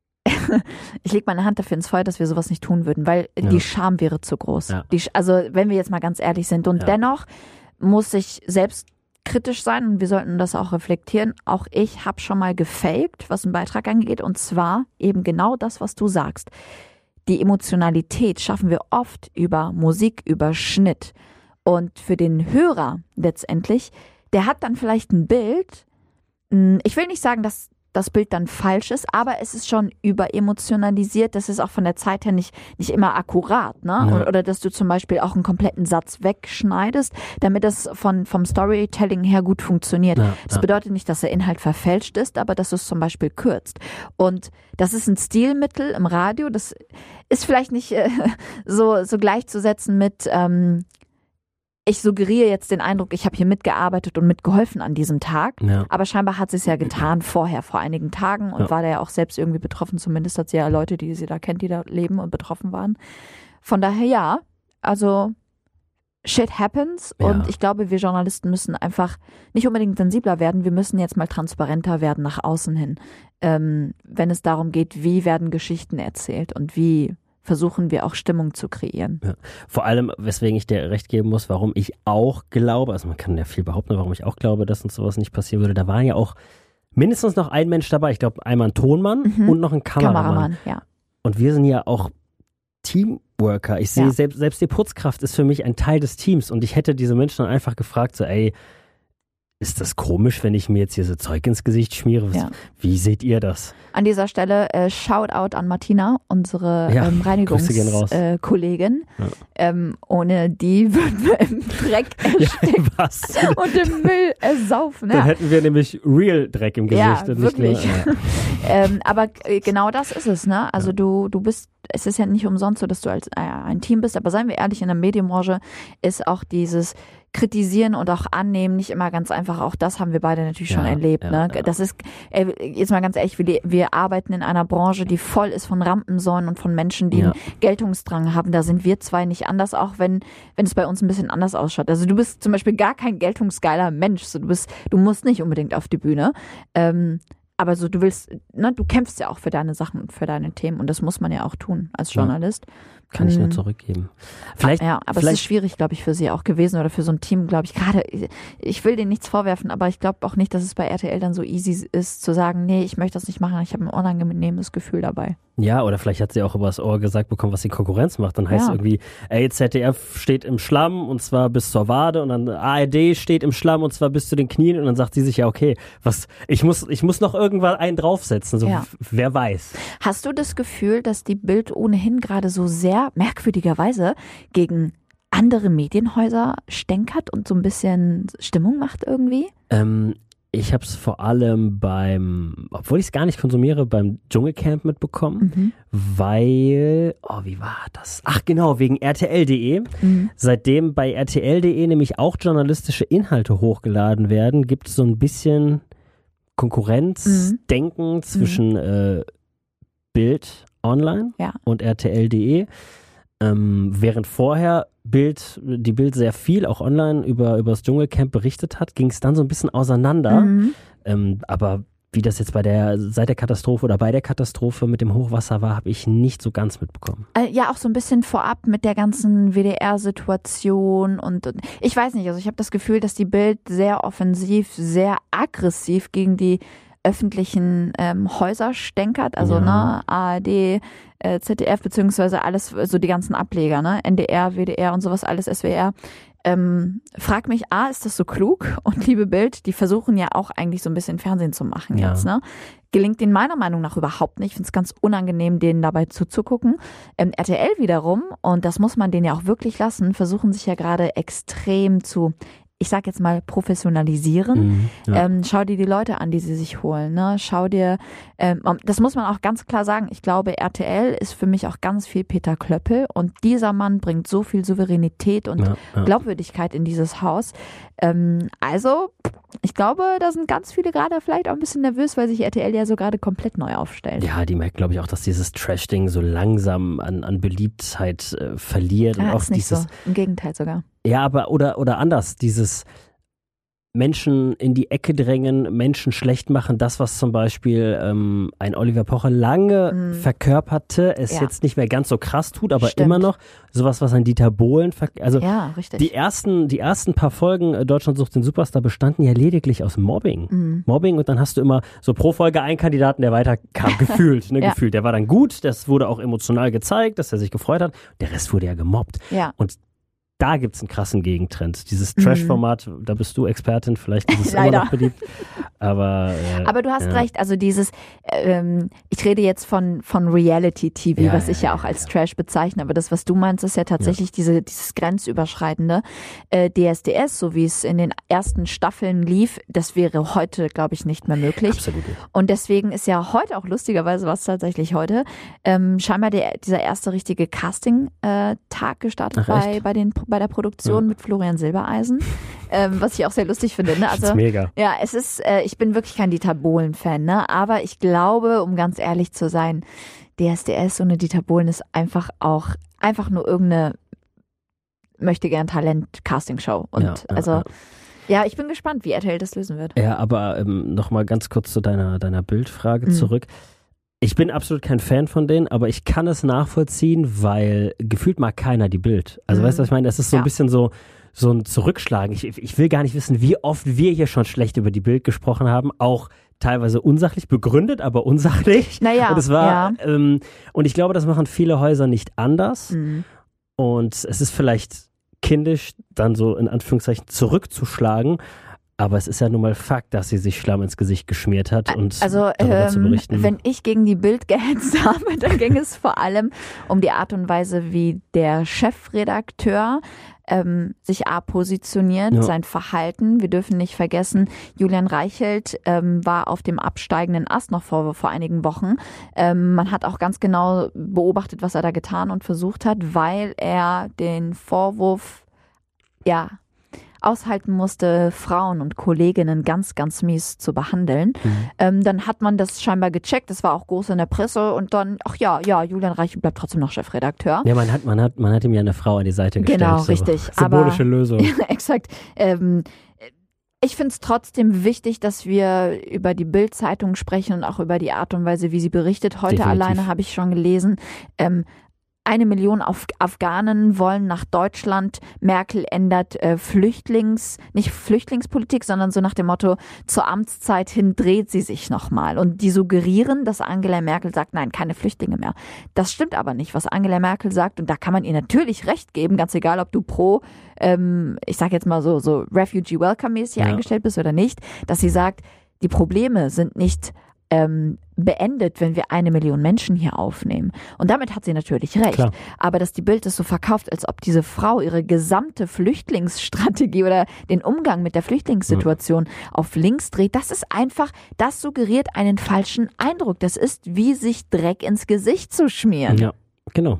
Ich lege meine Hand dafür ins Feuer, dass wir sowas nicht tun würden, weil Ja. die Scham wäre zu groß. Ja. Die, Sch- also wenn wir jetzt mal ganz ehrlich sind. Und Ja. dennoch muss ich selbst kritisch sein und wir sollten das auch reflektieren. Auch ich habe schon mal gefaked, was einen Beitrag angeht, und zwar eben genau das, was du sagst. Die Emotionalität schaffen wir oft über Musik, über Schnitt. Und für den Hörer letztendlich, der hat dann vielleicht ein Bild. mh, Ich will nicht sagen, dass das Bild dann falsch ist, aber es ist schon überemotionalisiert. Das ist auch von der Zeit her nicht, nicht immer akkurat, ne? Ja. Oder dass du zum Beispiel auch einen kompletten Satz wegschneidest, damit das von, vom Storytelling her gut funktioniert. Ja, Das ja. bedeutet nicht, dass der Inhalt verfälscht ist, aber dass du es zum Beispiel kürzt. Und das ist ein Stilmittel im Radio. Das ist vielleicht nicht äh, so, so gleichzusetzen mit, ähm, ich suggeriere jetzt den Eindruck, ich habe hier mitgearbeitet und mitgeholfen an diesem Tag. Ja. Aber scheinbar hat sie es ja getan vorher, vor einigen Tagen, und Ja. war da ja auch selbst irgendwie betroffen. Zumindest hat sie ja Leute, die sie da kennt, die da leben und betroffen waren. Von daher ja, also shit happens. Ja. Und ich glaube, wir Journalisten müssen einfach nicht unbedingt sensibler werden. Wir müssen jetzt mal transparenter werden nach außen hin. Ähm, wenn es darum geht, wie werden Geschichten erzählt und wie versuchen wir auch Stimmung zu kreieren. Ja. Vor allem, weswegen ich dir recht geben muss, warum ich auch glaube, also man kann ja viel behaupten, warum ich auch glaube, dass uns sowas nicht passieren würde. Da war ja auch mindestens noch ein Mensch dabei. Ich glaube, einmal ein Tonmann Mhm. und noch ein Kameramann. Kameramann, ja. Und wir sind ja auch Teamworker. Ich sehe, Ja. selbst, selbst die Putzkraft ist für mich ein Teil des Teams. Und ich hätte diese Menschen dann einfach gefragt, so, ey, ist das komisch, wenn ich mir jetzt hier so Zeug ins Gesicht schmiere? Ja. Wie seht ihr das? An dieser Stelle äh, Shoutout an Martina, unsere Ja, ähm, Reinigungskollegin. Ja. Ähm, ohne die würden wir im Dreck ersticken Ja, was? und im Müll ersaufen. Dann Ja. hätten wir nämlich real Dreck im Gesicht. Ja, und nicht wirklich. Nur, ja. ähm, aber äh, genau das ist es, ne? Also du, du bist, es ist ja nicht umsonst so, dass du als äh, ein Team bist, aber seien wir ehrlich, in der Medienbranche ist auch dieses Kritisieren und auch annehmen nicht immer ganz einfach. Auch das haben wir beide natürlich schon Ja, erlebt. ja, Ne? ja. Das ist, ey, jetzt mal ganz ehrlich, wir, wir arbeiten in einer Branche, die voll ist von Rampensäulen und von Menschen, die Ja. einen Geltungsdrang haben. Da sind wir zwei nicht anders, auch wenn, wenn es bei uns ein bisschen anders ausschaut. Also du bist zum Beispiel gar kein geltungsgeiler Mensch. So, du bist, du musst nicht unbedingt auf die Bühne. Ähm, aber so, du willst, ne, du kämpfst ja auch für deine Sachen und für deine Themen und das muss man ja auch tun als Journalist. Kann ich nur Mhm. zurückgeben. Vielleicht, Ja, aber vielleicht es ist schwierig, glaube ich, für sie auch gewesen oder für so ein Team, glaube ich. Gerade, ich will denen nichts vorwerfen, aber ich glaube auch nicht, dass es bei R T L dann so easy ist, zu sagen, nee, ich möchte das nicht machen, ich habe ein unangenehmes Gefühl dabei. Ja, oder vielleicht hat sie auch übers Ohr gesagt bekommen, was die Konkurrenz macht. Dann heißt Ja. es irgendwie, ey, Z D F steht im Schlamm und zwar bis zur Wade und dann A R D steht im Schlamm und zwar bis zu den Knien und dann sagt sie sich, ja, okay, was, ich muss, ich muss noch irgendwann einen draufsetzen. So, Ja. wer weiß. Hast du das Gefühl, dass die Bild ohnehin gerade so sehr merkwürdigerweise gegen andere Medienhäuser stänkert und so ein bisschen Stimmung macht irgendwie? Ähm, ich habe es vor allem beim, obwohl ich es gar nicht konsumiere, beim Dschungelcamp mitbekommen, Mhm. weil, oh, wie war das? Ach genau, wegen R T L punkt de. Mhm. Seitdem bei R T L punkt de nämlich auch journalistische Inhalte hochgeladen werden, gibt es so ein bisschen Konkurrenzdenken Mhm. zwischen äh, Bild Online Ja. und R T L punkt de. Ähm, während vorher Bild, die Bild sehr viel auch online über, über das Dschungelcamp berichtet hat, ging es dann so ein bisschen auseinander. Mhm. Ähm, aber wie das jetzt bei der, seit der Katastrophe oder bei der Katastrophe mit dem Hochwasser war, habe ich nicht so ganz mitbekommen. Äh, Ja, auch so ein bisschen vorab mit der ganzen W D R-Situation und, und ich weiß nicht, also ich habe das Gefühl, dass die Bild sehr offensiv, sehr aggressiv gegen die öffentlichen ähm, Häuser stänkert, also Ja. ne, A R D, äh, Z D F, beziehungsweise alles, so die ganzen Ableger, ne, N D R, W D R und sowas, alles S W R. Ähm, frag mich, A, ist das so klug? Und liebe Bild, die versuchen ja auch eigentlich so ein bisschen Fernsehen zu machen Ja. jetzt, ne? Gelingt denen meiner Meinung nach überhaupt nicht. Ich finde es ganz unangenehm, denen dabei zuzugucken. Ähm, R T L wiederum, und das muss man denen ja auch wirklich lassen, versuchen sich ja gerade extrem zu, ich sag jetzt mal, professionalisieren. Mhm, ja. Ähm, schau dir die Leute an, die sie sich holen. Ne? Schau dir, ähm, das muss man auch ganz klar sagen, ich glaube, R T L ist für mich auch ganz viel Peter Klöppel und dieser Mann bringt so viel Souveränität und ja, ja. Glaubwürdigkeit in dieses Haus. Ähm, also, ich glaube, da sind ganz viele gerade vielleicht auch ein bisschen nervös, weil sich R T L ja so gerade komplett neu aufstellt. Ja, die merkt, glaube ich, auch, dass dieses Trash-Ding so langsam an, an Beliebtheit äh, verliert. und Ja, auch ist nicht dieses, so. Im Gegenteil sogar. Ja, aber oder, oder anders, dieses Menschen in die Ecke drängen, Menschen schlecht machen, das, was zum Beispiel ähm, ein Oliver Pocher lange Mhm. verkörperte, es Ja. jetzt nicht mehr ganz so krass tut, aber Stimmt. immer noch sowas, was ein Dieter Bohlen, ver- also Ja, richtig. die ersten, die ersten paar Folgen äh, Deutschland sucht den Superstar bestanden ja lediglich aus Mobbing. Mhm. Mobbing und dann hast du immer so pro Folge einen Kandidaten, der weiterkam, gefühlt, ne, Ja. gefühlt. Der war dann gut, das wurde auch emotional gezeigt, dass er sich gefreut hat. Der Rest wurde ja gemobbt. Ja. Da gibt es einen krassen Gegentrend. Dieses Mhm. Trash-Format, da bist du Expertin, vielleicht ist es immer Leider. noch beliebt. Aber, äh, Aber du hast ja. recht, also dieses, ähm, ich rede jetzt von, von Reality-T V, Ja, was ja, ich ja ja, auch als ja. Trash bezeichne, aber das, was du meinst, ist ja tatsächlich diese, dieses grenzüberschreitende äh, D S D S, so wie es in den ersten Staffeln lief, das wäre heute, glaube ich, nicht mehr möglich. Absolut. Und deswegen ist ja heute auch lustigerweise, was tatsächlich heute, ähm, scheinbar der, dieser erste richtige Casting-Tag gestartet Ach, bei, echt? bei, den, bei der Produktion Ja. mit Florian Silbereisen, ähm, was ich auch sehr lustig finde. Ne? Das ist Also mega. ja, es ist, äh, ich bin wirklich kein Dieter Bohlen-Fan, ne? Aber ich glaube, um ganz ehrlich zu sein, D S D S ohne Dieter Bohlen ist einfach auch einfach nur irgendeine möchte gern Talent-Casting-Show. Und Ja, ja, also, ja. ja, ich bin gespannt, wie R T L das lösen wird. Ja, aber ähm, nochmal ganz kurz zu deiner, deiner Bildfrage Mhm. zurück. Ich bin absolut kein Fan von denen, aber ich kann es nachvollziehen, weil gefühlt mag keiner die Bild. Also Mhm. weißt du, was ich meine? Es ist so Ja. ein bisschen so, so ein Zurückschlagen. Ich, ich will gar nicht wissen, wie oft wir hier schon schlecht über die Bild gesprochen haben. Auch teilweise unsachlich, begründet, aber unsachlich. Naja, und es war, ja. ähm, und ich glaube, das machen viele Häuser nicht anders. Mhm. Und es ist vielleicht kindisch, dann so in Anführungszeichen zurückzuschlagen. Aber es ist ja nun mal Fakt, dass sie sich Schlamm ins Gesicht geschmiert hat und also, darüber ähm, zu berichten. Wenn ich gegen die Bild gehetzt habe, dann ging es vor allem um die Art und Weise, wie der Chefredakteur ähm, sich A positioniert, ja. sein Verhalten. Wir dürfen nicht vergessen, Julian Reichelt ähm, war auf dem absteigenden Ast noch vor, vor einigen Wochen. Ähm, man hat auch ganz genau beobachtet, was er da getan und versucht hat, weil er den Vorwurf, ja, aushalten musste, Frauen und Kolleginnen ganz, ganz mies zu behandeln. Mhm. Ähm, dann hat man das scheinbar gecheckt, das war auch groß in der Presse und dann, ach ja, ja, Julian Reichelt bleibt trotzdem noch Chefredakteur. Ja, man hat, man hat, man hat ihm ja eine Frau an die Seite gestellt. Genau, so. richtig. Symbolische Aber, Lösung. Ja, exakt. Ähm, ich finde es trotzdem wichtig, dass wir über die Bild-Zeitung sprechen und auch über die Art und Weise, wie sie berichtet. Heute Definitiv. Alleine habe ich schon gelesen, ähm, Eine Million Af- Afghanen wollen nach Deutschland. Merkel ändert äh, Flüchtlings, nicht Flüchtlingspolitik, sondern so nach dem Motto, zur Amtszeit hin dreht sie sich nochmal. Und die suggerieren, dass Angela Merkel sagt, nein, keine Flüchtlinge mehr. Das stimmt aber nicht, was Angela Merkel sagt. Und da kann man ihr natürlich recht geben, ganz egal, ob du pro, ähm, ich sag jetzt mal so, so Refugee-Welcome-mäßig ja. eingestellt bist oder nicht, dass sie sagt, die Probleme sind nicht Ähm, beendet, wenn wir eine Million Menschen hier aufnehmen. Und damit hat sie natürlich recht. Klar. Aber dass die Bild es so verkauft, als ob diese Frau ihre gesamte Flüchtlingsstrategie oder den Umgang mit der Flüchtlingssituation ja. auf links dreht, das ist einfach, das suggeriert einen falschen Eindruck. Das ist wie sich Dreck ins Gesicht zu schmieren. Ja, genau.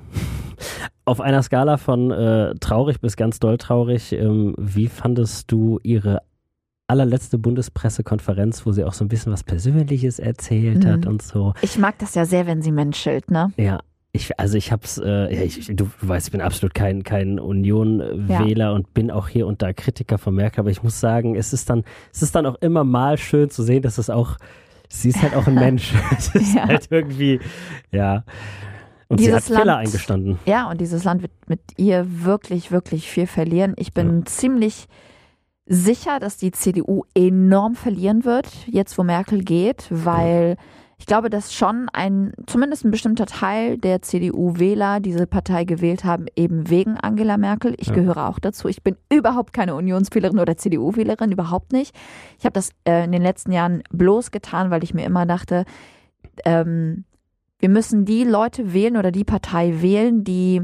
Auf einer Skala von äh, traurig bis ganz doll traurig, ähm, wie fandest du ihre allerletzte Bundespressekonferenz, wo sie auch so ein bisschen was Persönliches erzählt mhm. hat und so. Ich mag das ja sehr, wenn sie menschelt, ne? Ja, ich, also ich hab's, äh, ja, ich, du weißt, ich bin absolut kein, kein Union-Wähler ja. und bin auch hier und da Kritiker von Merkel, aber ich muss sagen, es ist dann, es ist dann auch immer mal schön zu sehen, dass es auch, sie ist halt auch ein Mensch. Es ist ja. halt irgendwie, ja. Und dieses sie hat Fehler Land, eingestanden. Ja, und dieses Land wird mit ihr wirklich, wirklich viel verlieren. Ich bin ja. ziemlich sicher, dass die C D U enorm verlieren wird, jetzt wo Merkel geht, weil ich glaube, dass schon ein, zumindest ein bestimmter Teil der C D U-Wähler diese Partei gewählt haben, eben wegen Angela Merkel. Ich ja. gehöre auch dazu. Ich bin überhaupt keine Unionswählerin oder C D U-Wählerin, überhaupt nicht. Ich habe das äh, in den letzten Jahren bloß getan, weil ich mir immer dachte, ähm, wir müssen die Leute wählen oder die Partei wählen, die,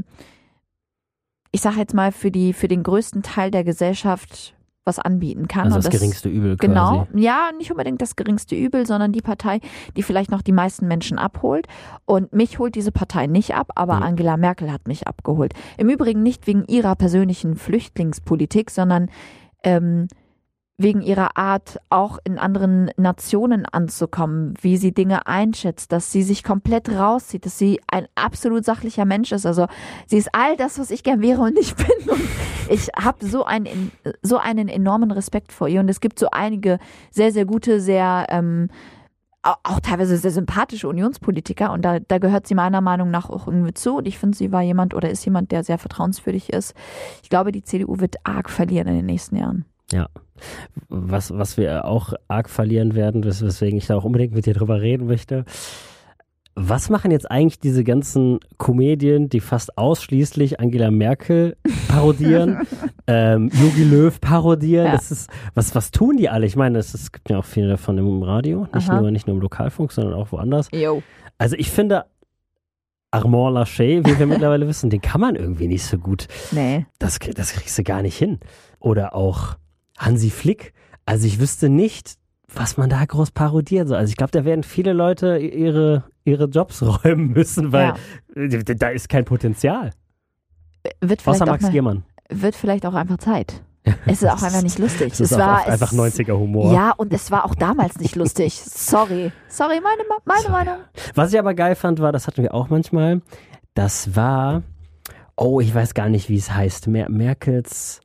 ich sage jetzt mal, für die, für den größten Teil der Gesellschaft was anbieten kann. Also das, und das geringste Übel quasi. Genau, ja, nicht unbedingt das geringste Übel, sondern die Partei, die vielleicht noch die meisten Menschen abholt. Und mich holt diese Partei nicht ab, aber mhm. Angela Merkel hat mich abgeholt. Im Übrigen nicht wegen ihrer persönlichen Flüchtlingspolitik, sondern ähm, wegen ihrer Art, auch in anderen Nationen anzukommen, wie sie Dinge einschätzt, dass sie sich komplett rauszieht, dass sie ein absolut sachlicher Mensch ist. Also sie ist all das, was ich gern wäre und nicht bin. Und ich habe so einen, so einen enormen Respekt vor ihr. Und es gibt so einige sehr, sehr gute, sehr ähm, auch teilweise sehr sympathische Unionspolitiker. Und da, da gehört sie meiner Meinung nach auch irgendwie zu. Und ich finde, sie war jemand oder ist jemand, der sehr vertrauenswürdig ist. Ich glaube, die C D U wird arg verlieren in den nächsten Jahren. Ja, was, was wir auch arg verlieren werden, weswegen ich da auch unbedingt mit dir drüber reden möchte. Was machen jetzt eigentlich diese ganzen Comedien, die fast ausschließlich Angela Merkel parodieren, ähm, Jogi Löw parodieren? Ja. Das ist, was, was tun die alle? Ich meine, es, es gibt ja auch viele davon im Radio, nicht nur, nicht nur im Lokalfunk, sondern auch woanders. Jo. Also ich finde, Armand Laschet, wie wir mittlerweile wissen, den kann man irgendwie nicht so gut. Nee. Das, das kriegst du gar nicht hin. Oder auch Hansi Flick. Also ich wüsste nicht, was man da groß parodieren soll. Also ich glaube, da werden viele Leute ihre, ihre Jobs räumen müssen, weil ja. da ist kein Potenzial. Wird Außer Max mal, Giermann. Wird vielleicht auch einfach Zeit. Es ist auch einfach nicht lustig. Es ist es auch war einfach es, neunziger Humor. Ja, und es war auch damals nicht lustig. Sorry. Sorry, meine, meine Sorry. Meinung. Was ich aber geil fand, war, das hatten wir auch manchmal, das war, oh, ich weiß gar nicht, wie es heißt, Mer- Merkels...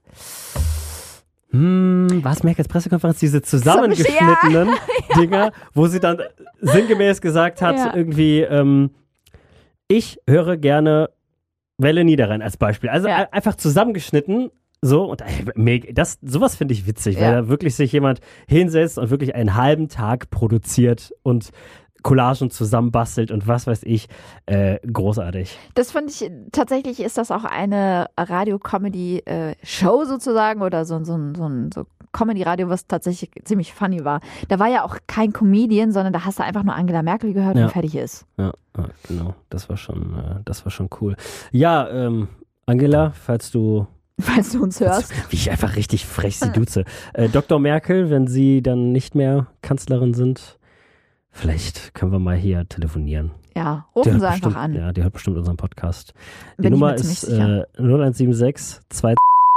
Hm, was Merkels Pressekonferenz? Diese zusammengeschnittenen ja. Dinger, wo sie dann sinngemäß gesagt hat, ja. irgendwie, ähm, ich höre gerne Welle Niederrhein als Beispiel. Also ja. einfach zusammengeschnitten, so, und das, sowas finde ich witzig, ja. weil da wirklich sich jemand hinsetzt und wirklich einen halben Tag produziert und Collagen zusammenbastelt und was weiß ich. Äh, großartig. Das fand ich, tatsächlich ist das auch eine Radio-Comedy-Show sozusagen oder so, so, so, so Comedy-Radio, was tatsächlich ziemlich funny war. Da war ja auch kein Comedian, sondern da hast du einfach nur Angela Merkel gehört Ja. und fertig ist. Ja, ja, genau. Das war schon, äh, das war schon cool. Ja, ähm, Angela, falls du Falls du uns hörst. Wie ich einfach richtig frech sie duze. Äh, Doktor Merkel, wenn Sie dann nicht mehr Kanzlerin sind, vielleicht können wir mal hier telefonieren. Ja, Die rufen hört Sie einfach bestimmt, an. Ja, die hört bestimmt unseren Podcast. Die Bin ich Nummer mir ziemlich ist sicher. äh, null eins sieben sechs zwei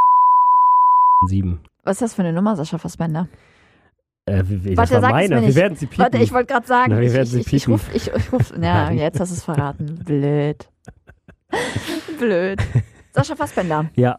sieben. Was ist das für eine Nummer, Sascha Fassbender? Äh, wie, wie, Warte, das war sag es meine. mir Wir nicht. werden sie piepen. Warte, ich wollte gerade sagen, Na, wir ich, werden ich, sie ich, ich piepen. ruf, ich, ich ruf, ja, Nein. jetzt hast du es verraten. Blöd. Blöd. Sascha Fassbender, Ja,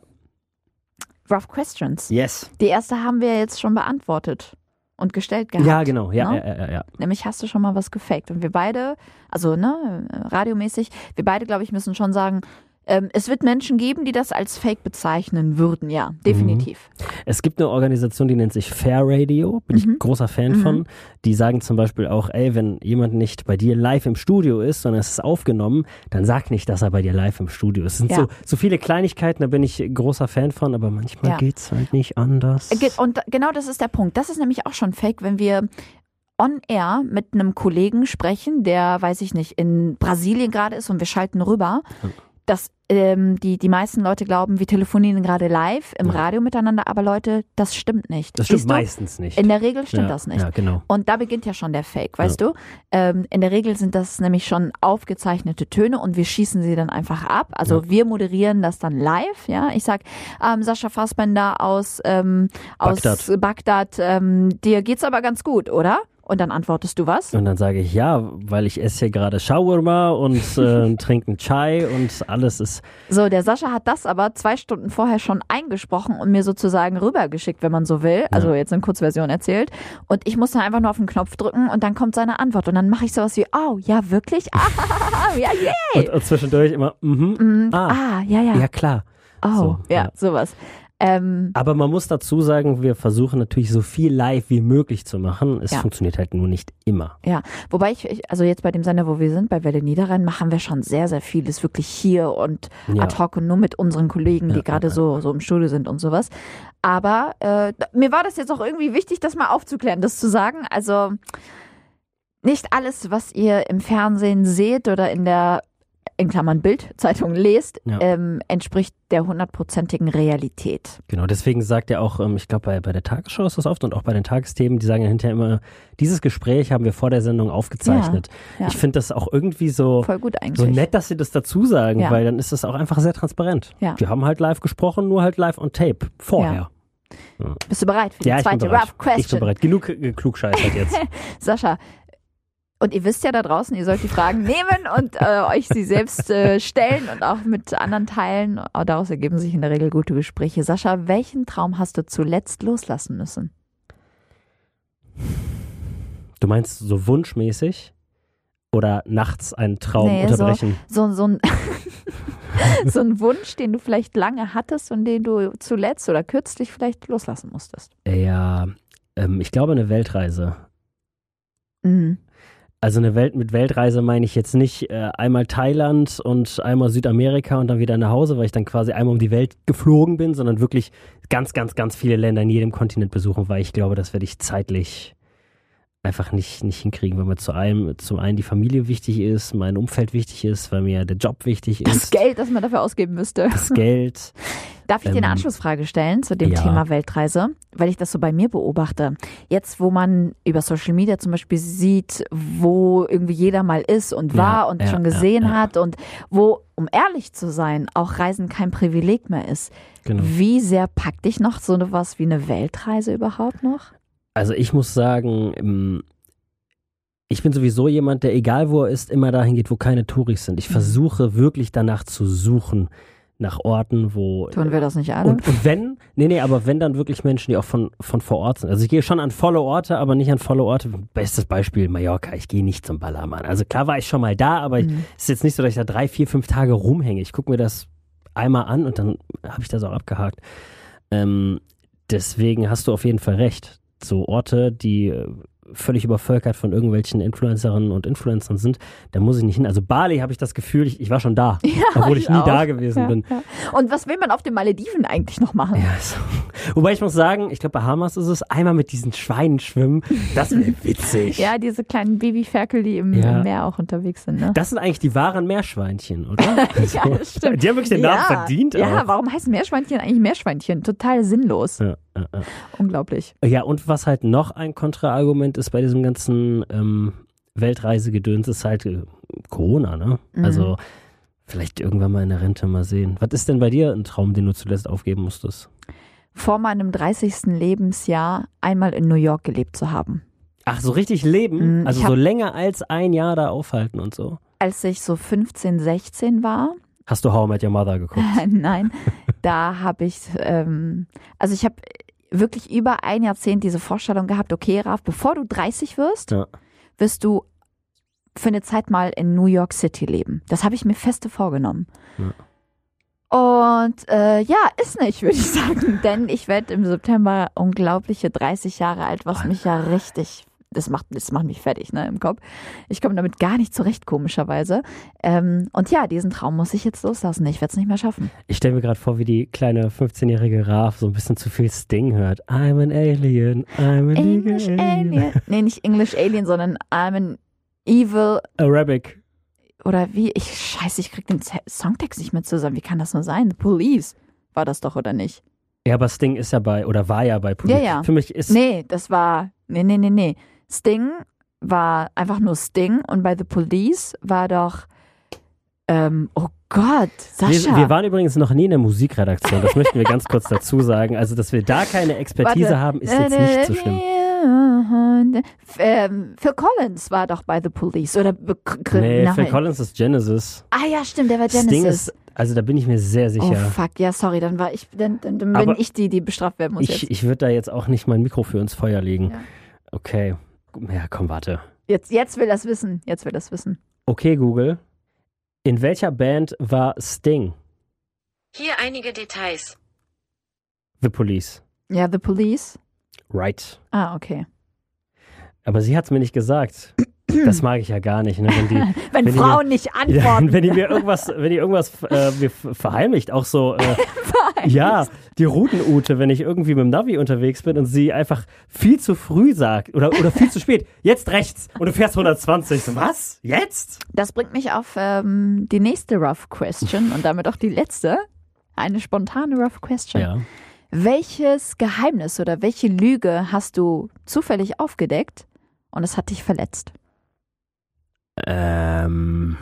Rough Questions. yes. Die erste haben wir jetzt schon beantwortet und gestellt gehabt. Ja, genau. Ja, ne? ja, ja, ja. Nämlich hast du schon mal was gefaked. Und wir beide, also ne, radiomäßig, wir beide, glaube ich, müssen schon sagen, ähm, es wird Menschen geben, die das als Fake bezeichnen würden. Ja, definitiv. Es gibt eine Organisation, die nennt sich Fair Radio, bin Mhm. ich großer Fan Mhm. von. Die sagen zum Beispiel auch, ey, wenn jemand nicht bei dir live im Studio ist, sondern es ist aufgenommen, dann sag nicht, dass er bei dir live im Studio ist. Es sind Ja. so, so viele Kleinigkeiten, da bin ich großer Fan von, aber manchmal Ja. geht's halt nicht anders. Ge- Und genau das ist der Punkt. Das ist nämlich auch schon Fake, wenn wir on air mit einem Kollegen sprechen, der, weiß ich nicht, in Brasilien gerade ist und wir schalten rüber, Ja. dass ähm, die, die meisten Leute glauben, wir telefonieren gerade live im Ja. Radio miteinander, aber Leute, das stimmt nicht. Das stimmt Siehst du? meistens nicht. In der Regel stimmt ja, das nicht. Ja, genau. Und da beginnt ja schon der Fake, weißt du? Ähm, in der Regel sind das nämlich schon aufgezeichnete Töne und wir schießen sie dann einfach ab. Also Ja. wir moderieren das dann live, ja. Ich sag, ähm, Sascha Fassbender aus, ähm, aus Bagdad. Bagdad, ähm, dir geht's aber ganz gut, oder? Und dann antwortest du was? Und dann sage ich, ja, weil ich esse hier gerade Shawarma und äh, trinke einen Chai und alles ist... So, der Sascha hat das aber zwei Stunden vorher schon eingesprochen und mir sozusagen rübergeschickt, wenn man so will. Also jetzt in Kurzversion erzählt. Und ich musste einfach nur auf den Knopf drücken und dann kommt seine Antwort. Und dann mache ich sowas wie, oh, ja, wirklich? Ah, ja, yay! Und, und zwischendurch immer, mhm, Mm, ah, ah, ja, ja. ja klar. oh, so, ja, ja. sowas. Ähm, Aber man muss dazu sagen, wir versuchen natürlich so viel live wie möglich zu machen. Es Ja. funktioniert halt nur nicht immer. ja, wobei ich, ich, also jetzt bei dem Sender, wo wir sind, bei Welle Niederrhein, machen wir schon sehr, sehr vieles wirklich hier und Ja. ad hoc und nur mit unseren Kollegen, die Ja, gerade ja, so, so im Studio sind und sowas. Aber äh, mir war das jetzt auch irgendwie wichtig, das mal aufzuklären, das zu sagen. Also nicht alles, was ihr im Fernsehen seht oder in der, in Klammern Bild-Zeitung lest, Ja. ähm, entspricht der hundertprozentigen Realität. Genau, deswegen sagt er auch, ähm, ich glaube bei, bei der Tagesschau ist das oft und auch bei den Tagesthemen, die sagen ja hinterher immer, dieses Gespräch haben wir vor der Sendung aufgezeichnet. Ja, ja. Ich finde das auch irgendwie so, Voll gut eigentlich. so nett, dass sie das dazu sagen, Ja. weil dann ist das auch einfach sehr transparent. Ja. Die haben halt live gesprochen, nur halt live on tape, vorher. Bist du bereit für die Ja, ich bin zweite bereit. Rough Question? Ich bin bereit. Genug äh, klugscheißert jetzt. Sascha, und ihr wisst ja da draußen, ihr sollt die Fragen nehmen und äh, euch sie selbst äh, stellen und auch mit anderen teilen. Aber daraus ergeben sich in der Regel gute Gespräche. Sascha, welchen Traum hast du zuletzt loslassen müssen? Du meinst so wunschmäßig? Oder nachts einen Traum Nee, unterbrechen? So, so, ein, so ein Wunsch, den du vielleicht lange hattest und den du zuletzt oder kürzlich vielleicht loslassen musstest. Ja, ähm, ich glaube eine Weltreise. Mhm. Also eine Welt mit Weltreise meine ich jetzt nicht äh, einmal Thailand und einmal Südamerika und dann wieder nach Hause, weil ich dann quasi einmal um die Welt geflogen bin, sondern wirklich ganz, ganz, ganz viele Länder in jedem Kontinent besuchen, weil ich glaube, das werde ich zeitlich einfach nicht, nicht hinkriegen, weil mir zu einem, zum einen die Familie wichtig ist, mein Umfeld wichtig ist, weil mir der Job wichtig ist. Das Geld, das man dafür ausgeben müsste. Das Geld. Darf ich dir eine Ähm, Anschlussfrage stellen zu dem ja. Thema Weltreise? Weil ich das so bei mir beobachte. Jetzt, wo man über Social Media zum Beispiel sieht, wo irgendwie jeder mal ist und war Ja, und ja, schon ja, gesehen ja. hat und wo, um ehrlich zu sein, auch Reisen kein Privileg mehr ist. Genau. Wie sehr packt dich noch so was wie eine Weltreise überhaupt noch? Also ich muss sagen, ähm, ich bin sowieso jemand, der egal wo er ist, immer dahin geht, wo keine Touris sind. Ich Mhm. versuche wirklich danach zu suchen, nach Orten, wo... Tun wir das nicht alle? Und, und wenn, nee, nee, aber wenn dann wirklich Menschen, die auch von, von vor Ort sind. Also ich gehe schon an volle Orte, aber nicht an volle Orte. Bestes Beispiel Mallorca, ich gehe nicht zum Ballermann. Also klar war ich schon mal da, aber es Mhm. ist jetzt nicht so, dass ich da drei, vier, fünf Tage rumhänge. Ich gucke mir das einmal an und dann habe ich das auch abgehakt. Ähm, deswegen hast du auf jeden Fall recht. So Orte, die äh, völlig übervölkert von irgendwelchen Influencerinnen und Influencern sind, da muss ich nicht hin. Also Bali habe ich das Gefühl, ich, ich war schon da, ja, obwohl ich, ich nie auch. da gewesen ja, bin. Ja. Und was will man auf den Malediven eigentlich noch machen? Ja, so. Wobei ich muss sagen, ich glaube Bahamas ist es, einmal mit diesen Schweinen schwimmen, das wäre witzig. Ja, diese kleinen Babyferkel, die im, Ja. im Meer auch unterwegs sind. Ne? Das sind eigentlich die wahren Meerschweinchen, oder? ja, das stimmt. Die haben wirklich den Namen ja. verdient. Ja, auch. warum heißen Meerschweinchen eigentlich Meerschweinchen? Total sinnlos. Ja, ja, ja. Unglaublich. Ja, und was halt noch ein Kontraargument ist bei diesem ganzen ähm, Weltreisegedöns, ist halt äh, Corona, ne? Mhm. Also vielleicht irgendwann mal in der Rente mal sehen. Was ist denn bei dir ein Traum, den du zuletzt aufgeben musstest? Vor meinem dreißigsten Lebensjahr einmal in New York gelebt zu haben. Ach, so richtig leben? Mhm, Also ich hab- so länger als ein Jahr da aufhalten und so? Als ich so fünfzehn, sechzehn war, Hast du How I Met Your Mother geguckt? nein, da habe ich, ähm, also ich habe wirklich über ein Jahrzehnt diese Vorstellung gehabt, okay, Raf, bevor du dreißig wirst, Ja. wirst du für eine Zeit mal in New York City leben. Das habe ich mir feste vorgenommen. Ja. Und äh, ja, ist nicht, würde ich sagen, denn ich werde im September unglaubliche dreißig Jahre alt, was mich ja richtig, das macht, das macht mich fertig, ne, im Kopf. Ich komme damit gar nicht zurecht, komischerweise. Ähm, und ja, diesen Traum muss ich jetzt loslassen. Ich werde es nicht mehr schaffen. Ich stelle mir gerade vor, wie die kleine fünfzehnjährige Raf so ein bisschen zu viel Sting hört. I'm an alien, I'm an English Alien. Nee, nicht English Alien, sondern I'm an Evil. Arabic. Oder wie? Ich scheiße, ich krieg den Z- Songtext nicht mehr zusammen. Wie kann das nur sein? The Police war das doch, oder nicht? Ja, aber Sting ist ja bei, oder war ja bei Police. Ja, ja. Für mich ist, Nee, das war. Nee, nee, nee, nee. Sting war einfach nur Sting und bei The Police war doch. Ähm, oh Gott, Sascha. wir, wir waren übrigens noch nie in der Musikredaktion, das möchten wir ganz kurz dazu sagen. Also, dass wir da keine Expertise Warte. haben, ist jetzt nicht so schlimm. Ähm, Phil Collins war doch bei The Police. Oder be- k- Nee, nein. Phil Collins ist Genesis. Ah ja, stimmt, der war Sting Genesis. ist, also da bin ich mir sehr Oh sicher. fuck, ja, sorry, dann war ich, dann, dann, dann bin Aber ich die, die bestraft werden muss ich jetzt. ich würde da jetzt auch nicht mein Mikro für ins Feuer legen. Ja. Okay. Ja, komm, warte. Jetzt, jetzt will das wissen, jetzt will das wissen. Okay, Google. In welcher Band war Sting? Hier einige Details. The Police. Ja, The Police. Right. Ah, okay. Aber sie hat es mir nicht gesagt. Das mag ich ja gar nicht, ne? Wenn die, Wenn, Wenn die Frauen nicht ja, antworten. wenn die mir irgendwas, wenn die irgendwas äh, mir verheimlicht, auch so, äh, ja, die Routenute, wenn ich irgendwie mit dem Navi unterwegs bin und sie einfach viel zu früh sagt oder, oder viel zu spät, jetzt rechts und du fährst hundertzwanzig. So, was? Jetzt? Das bringt mich auf ähm, die nächste Rough Question und damit auch die letzte. Eine spontane Rough Question. Ja. Welches Geheimnis oder welche Lüge hast du zufällig aufgedeckt und es hat dich verletzt? Ähm.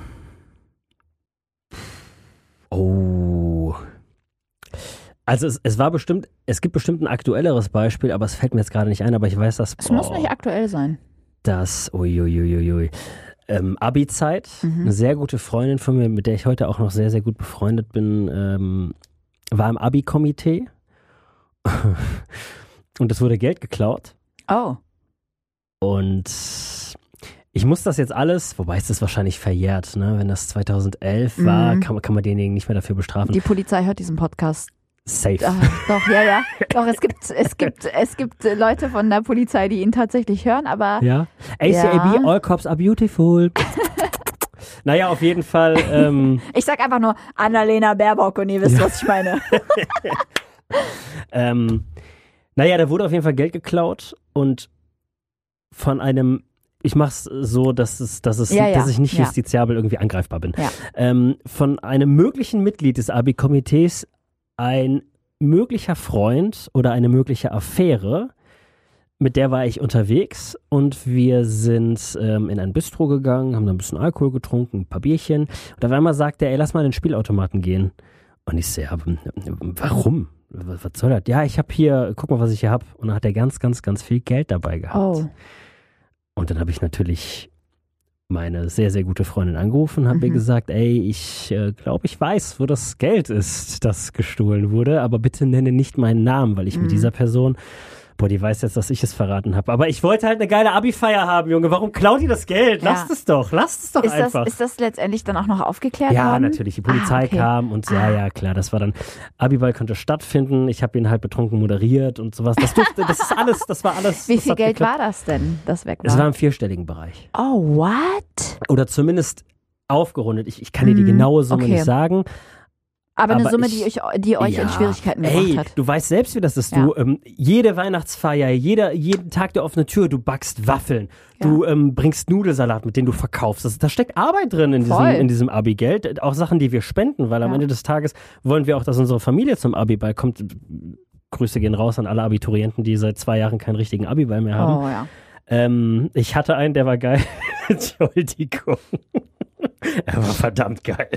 Oh. Also es, es war bestimmt, es gibt bestimmt ein aktuelleres Beispiel, aber es fällt mir jetzt gerade nicht ein, aber ich weiß, dass Es muss nicht aktuell sein. das, uiuiuiui, ähm, Abi-Zeit, Mhm. eine sehr gute Freundin von mir, mit der ich heute auch noch sehr, sehr gut befreundet bin, ähm, war im Abi-Komitee und es wurde Geld geklaut Oh. und ich muss das jetzt alles, wobei ist das wahrscheinlich verjährt, ne? Wenn das zweitausendelf war, Mhm. kann, man- kann man denjenigen nicht mehr dafür bestrafen. Die Polizei hört diesen Podcast. Safe. Ah, doch, ja, ja. Doch, es gibt, es gibt, es gibt äh, Leute von der Polizei, die ihn tatsächlich hören, aber Ja. A C A B, Ja. all cops are beautiful. Naja, auf jeden Fall. Ähm, ich sag einfach nur Annalena Baerbock und ihr wisst, was ich meine. ähm, naja, da wurde auf jeden Fall Geld geklaut und von einem, ich mach's so, dass es, dass es, Ja, ja, dass ich nicht ja. justiziabel irgendwie angreifbar bin. Ja. Ähm, von einem möglichen Mitglied des Abi-Komitees ein möglicher Freund oder eine mögliche Affäre, mit der war ich unterwegs und wir sind ähm, in ein Bistro gegangen, haben da ein bisschen Alkohol getrunken, ein paar Bierchen und auf einmal sagt er, ey, lass mal in den Spielautomaten gehen. Und ich so, ja, warum? Was, was soll das? Ja, ich habe hier, guck mal, was ich hier habe. Und dann hat er ganz, ganz, ganz viel Geld dabei gehabt. Oh. Und dann habe ich natürlich meine sehr, sehr gute Freundin angerufen und habe Mhm. ihr gesagt, ey, ich äh, glaube, ich weiß, wo das Geld ist, das gestohlen wurde, aber bitte nenne nicht meinen Namen, weil ich Mhm. mit dieser Person Boah, die weiß jetzt, dass ich es verraten habe. Aber ich wollte halt eine geile Abi-Feier haben, Junge. Warum klaut ihr das Geld? Ja. Lasst es doch, lasst es doch ist einfach. Das, ist das letztendlich dann auch noch aufgeklärt Ja, worden? natürlich. Die Polizei ah, okay. kam und ja, Ah. ja, klar, das war dann, Abiball konnte stattfinden. Ich habe ihn halt betrunken moderiert und sowas. Das durfte, das ist alles, das war alles. Wie das viel hat Geld geklappt. war das denn, das weg war? Es war im vierstelligen Bereich. Oh, what? Oder zumindest aufgerundet. Ich, ich kann dir die Mhm, genaue Summe okay. nicht sagen. Aber eine aber Summe, ich- die euch, die euch ja, in Schwierigkeiten ey, gebracht hat. du weißt selbst, wie das ist. Ja. Du, ähm, jede Weihnachtsfeier, jeder, jeden Tag der offene Tür, du backst Waffeln, du ähm, bringst Nudelsalat, mit denen du verkaufst. Das, da steckt Arbeit drin in diesem, Voll. in diesem Abi-Geld. Auch Sachen, die wir spenden, weil am Ja. Ende des Tages wollen wir auch, dass unsere Familie zum Abi-Ball kommt. Grüße gehen raus an alle Abiturienten, die seit zwei Jahren keinen richtigen Abi-Ball mehr haben. Oh ja. Ähm, ich hatte einen, der war geil. Entschuldigung. Er war verdammt geil.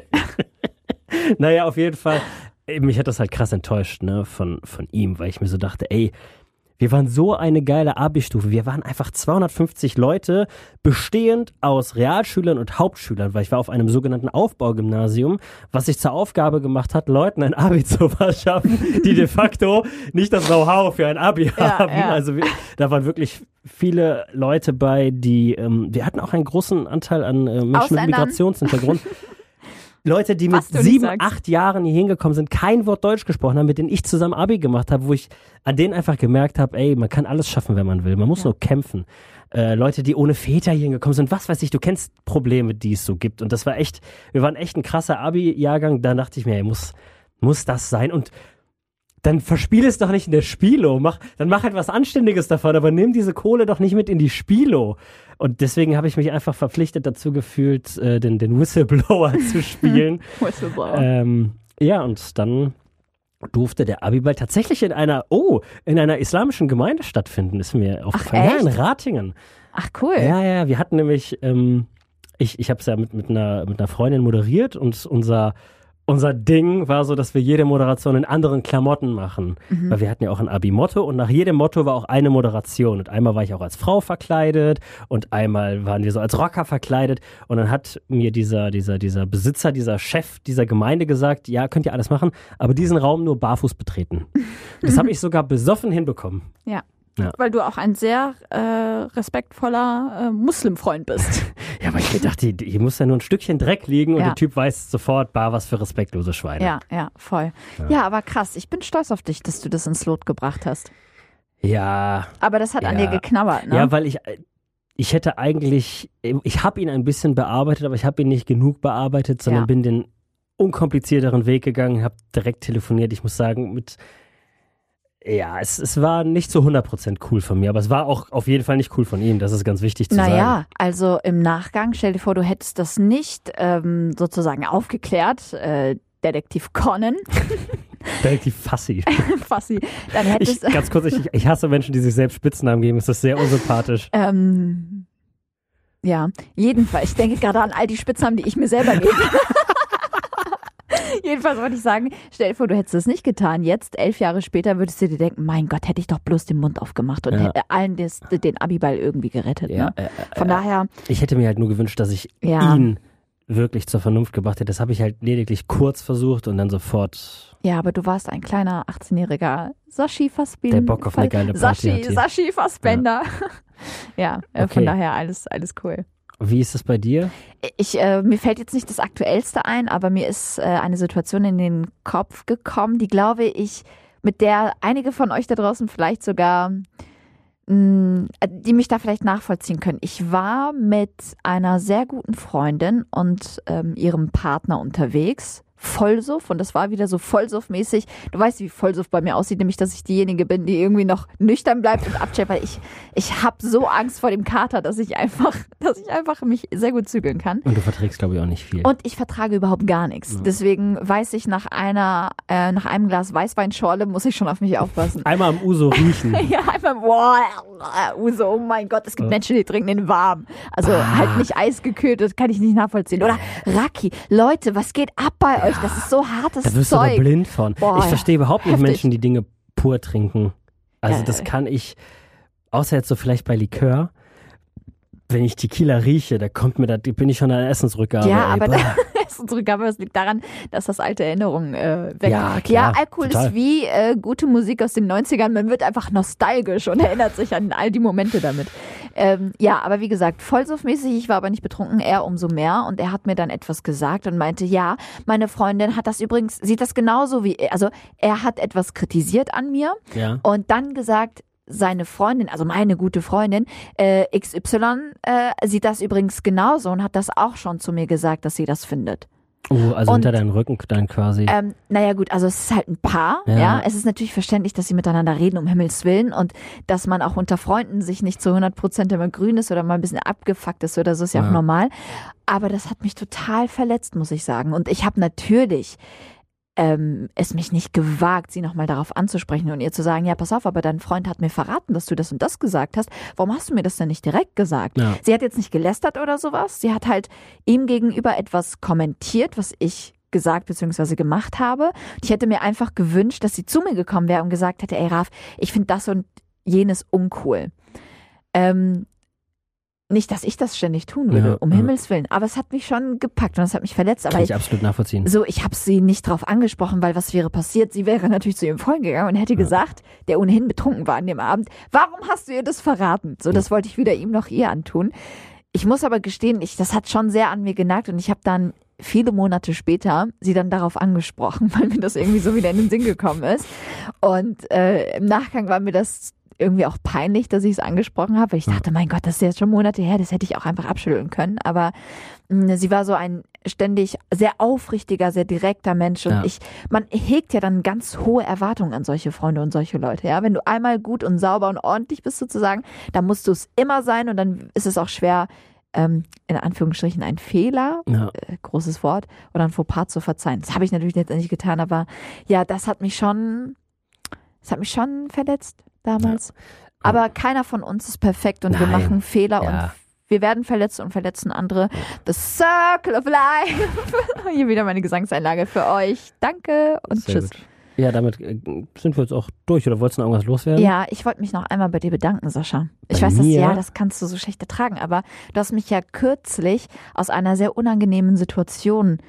Naja, auf jeden Fall. Ey, mich hat das halt krass enttäuscht, ne, von, von ihm, weil ich mir so dachte, ey, wir waren so eine geile Abi-Stufe. Wir waren einfach zweihundertfünfzig Leute, bestehend aus Realschülern und Hauptschülern, weil ich war auf einem sogenannten Aufbaugymnasium, was sich zur Aufgabe gemacht hat, Leuten ein Abi zu verschaffen, die de facto nicht das Know-how für ein Abi Ja, haben. ja. Also wir, da waren wirklich viele Leute bei, die, ähm, wir hatten auch einen großen Anteil an äh, Menschen mit Ausländern. Migrationshintergrund. Leute, die mit Was du nicht sieben, sagst. acht Jahren hier hingekommen sind, kein Wort Deutsch gesprochen haben, mit denen ich zusammen Abi gemacht habe, wo ich an denen einfach gemerkt habe, ey, man kann alles schaffen, wenn man will. Man muss Ja. nur kämpfen. Äh, Leute, die ohne Väter hier hingekommen sind, was weiß ich, du kennst Probleme, die es so gibt. Und das war echt, wir waren echt ein krasser Abi-Jahrgang. Da dachte ich mir, ey, muss, muss das sein? Und dann verspiel es doch nicht in der Spilo. Mach, dann mach etwas Anständiges davon, aber nimm diese Kohle doch nicht mit in die Spilo. Und deswegen habe ich mich einfach verpflichtet dazu gefühlt, äh, den, den Whistleblower zu spielen. Whistleblower. ähm, ja, und dann durfte der Abiball tatsächlich in einer, oh, in einer islamischen Gemeinde stattfinden, ist mir aufgefallen. Ja, in echt? Ratingen. Ach, cool. Ja, ja, wir hatten nämlich, ähm, ich, ich habe es ja mit, mit, einer, mit einer Freundin moderiert und unser Unser Ding war so, dass wir jede Moderation in anderen Klamotten machen. Mhm. Weil wir hatten ja auch ein Abi-Motto und nach jedem Motto war auch eine Moderation. Und einmal war ich auch als Frau verkleidet und einmal waren wir so als Rocker verkleidet. Und dann hat mir dieser, dieser, dieser Besitzer, dieser Chef dieser Gemeinde gesagt, ja, könnt ihr alles machen, aber diesen Raum nur barfuß betreten. Das habe ich sogar besoffen hinbekommen. Ja. Ja. Weil du auch ein sehr äh, respektvoller äh, Muslimfreund bist. Ja, aber ich mir dachte, hier muss ja nur ein Stückchen Dreck liegen und Ja. der Typ weiß sofort, bar, was für respektlose Schweine. Ja, ja, voll. Ja. Ja. aber krass. Ich bin stolz auf dich, dass du das ins Lot gebracht hast. Ja, Aber das hat an Ja. dir geknabbert, ne? Ja, weil ich, ich hätte eigentlich, ich habe ihn ein bisschen bearbeitet, aber ich habe ihn nicht genug bearbeitet, sondern Ja. bin den unkomplizierteren Weg gegangen, habe direkt telefoniert. Ich muss sagen, mit, ja, es, es war nicht zu hundert Prozent cool von mir, aber es war auch auf jeden Fall nicht cool von ihm. Das ist ganz wichtig zu sagen. Naja, also im Nachgang, stell dir vor, du hättest das nicht ähm, sozusagen aufgeklärt, äh, Detektiv Conan, Relativ fassi. Fassi, dann Ich, hättest ganz kurz, ich, ich hasse Menschen, die sich selbst Spitznamen geben. Das ist sehr unsympathisch. ähm, ja, jedenfalls, ich denke gerade an all die Spitznamen, die ich mir selber gebe. Jedenfalls wollte ich sagen, stell dir vor, du hättest das nicht getan. Jetzt, elf Jahre später, würdest du dir denken, mein Gott, hätte ich doch bloß den Mund aufgemacht und Ja. hätte allen des, den Abiball irgendwie gerettet. Ja, Ne? äh, äh, Von daher, ich hätte mir halt nur gewünscht, dass ich ja, ihn wirklich zur Vernunft gebracht hätte. Das habe ich halt lediglich kurz versucht und dann sofort ja, aber du warst ein kleiner achtzehnjähriger Sashi Fassbinder. Der Bock auf eine geile Party Sashi, hat hier. Sashi Fassbender. Ja, äh, Okay. von daher alles, alles cool. Wie ist es bei dir? Ich, äh, mir fällt jetzt nicht das Aktuellste ein, aber mir ist äh, eine Situation in den Kopf gekommen, die, glaube ich, mit der einige von euch da draußen vielleicht sogar, mh, die mich da vielleicht nachvollziehen können. Ich war mit einer sehr guten Freundin und ähm, ihrem Partner unterwegs. Vollsuff, und das war wieder so Vollsuff-mäßig. Du weißt, wie Vollsuff bei mir aussieht, nämlich, dass ich diejenige bin, die irgendwie noch nüchtern bleibt und abcheckt, weil ich, ich habe so Angst vor dem Kater, dass ich einfach, dass ich einfach mich sehr gut zügeln kann. Und du verträgst, glaube ich, auch nicht viel. Und ich vertrage überhaupt gar nichts. Ja. Deswegen weiß ich, nach einer, äh, nach einem Glas Weißweinschorle muss ich schon auf mich aufpassen. Einmal am Uso riechen. Ja, einfach, boah, Uso, oh mein Gott, es gibt Ja. Menschen, die trinken den warm. Also Ah. halt nicht eisgekühlt, das kann ich nicht nachvollziehen. Oder Raki, Leute, was geht ab bei euch? Das ist so hartes Da wirst du aber Zeug. blind von. Boah, ich verstehe überhaupt nicht heftig. Menschen, die Dinge pur trinken. Also Ja, das ja. kann ich, außer jetzt so vielleicht bei Likör, wenn ich Tequila rieche, da kommt mir da, bin ich schon an der Essensrückgabe. Ja, ey, aber boah. es lassen zurück, aber es liegt daran, dass das alte Erinnerungen äh, weg. Ja, klar, ja, Alkohol total. ist wie äh, gute Musik aus den neunzigern. Man wird einfach nostalgisch und erinnert sich an all die Momente damit. Ähm, ja, aber wie gesagt, vollsuffmäßig, ich war aber nicht betrunken, er umso mehr. Und er hat mir dann etwas gesagt und meinte, ja, meine Freundin hat das übrigens, sieht das genauso wie, also er hat etwas kritisiert an mir Ja. und dann gesagt, seine Freundin, also meine gute Freundin, äh, X Y, äh, sieht das übrigens genauso und hat das auch schon zu mir gesagt, dass sie das findet. Oh, also Und- hinter deinem Rücken dann quasi. Ähm, naja gut, also es ist halt ein Paar, ja. Ja. Es ist natürlich verständlich, dass sie miteinander reden, um Himmels Willen und dass man auch unter Freunden sich nicht zu hundert Prozent immer grün ist oder mal ein bisschen abgefuckt ist oder so, ist ja, Ja. auch normal. Aber das hat mich total verletzt, muss ich sagen. Und ich habe natürlich ähm, es mich nicht gewagt, sie nochmal darauf anzusprechen und ihr zu sagen, ja, pass auf, aber dein Freund hat mir verraten, dass du das und das gesagt hast. Warum hast du mir das denn nicht direkt gesagt? Ja. Sie hat jetzt nicht gelästert oder sowas. Sie hat halt ihm gegenüber etwas kommentiert, was ich gesagt bzw. gemacht habe. Ich hätte mir einfach gewünscht, dass sie zu mir gekommen wäre und gesagt hätte, ey Raf, ich finde das und jenes uncool. Ähm, nicht, dass ich das ständig tun würde, Ja, um ja. Himmels Willen. Aber es hat mich schon gepackt und es hat mich verletzt. Aber Kann ich, ich absolut nachvollziehen. so, ich habe sie nicht drauf angesprochen, weil was wäre passiert? Sie wäre natürlich zu ihrem Freund gegangen und hätte Ja. gesagt, der ohnehin betrunken war an dem Abend, warum hast du ihr das verraten? So, das wollte ich weder ihm noch ihr antun. Ich muss aber gestehen, ich, das hat schon sehr an mir genagt und ich habe dann viele Monate später sie dann darauf angesprochen, weil mir das irgendwie so wieder in den Sinn gekommen ist. Und äh, im Nachgang war mir das irgendwie auch peinlich, dass ich es angesprochen habe, weil ich dachte, mein Gott, das ist jetzt schon Monate her, das hätte ich auch einfach abschütteln können. Aber mh, sie war so ein ständig sehr aufrichtiger, sehr direkter Mensch und Ja. ich, man hegt ja dann ganz hohe Erwartungen an solche Freunde und solche Leute. Ja, wenn du einmal gut und sauber und ordentlich bist sozusagen, dann musst du es immer sein und dann ist es auch schwer, ähm, in Anführungsstrichen ein Fehler, Ja. äh, großes Wort, oder ein Fauxpas zu verzeihen. Das habe ich natürlich letztendlich getan, aber ja, das hat mich schon, das hat mich schon verletzt damals. Aber keiner von uns ist perfekt und wir Nein. machen Fehler Ja. und wir werden verletzt und verletzen andere. The Circle of Life. Hier wieder meine Gesangseinlage für euch. Danke und Sehr tschüss. gut. Ja, damit äh, sind wir jetzt auch durch. Oder wolltest du noch irgendwas loswerden? Ja, ich wollte mich noch einmal bei dir bedanken, Sascha. Ich Bei weiß, dass mir? ja, das kannst du so schlecht ertragen, aber du hast mich ja kürzlich aus einer sehr unangenehmen Situation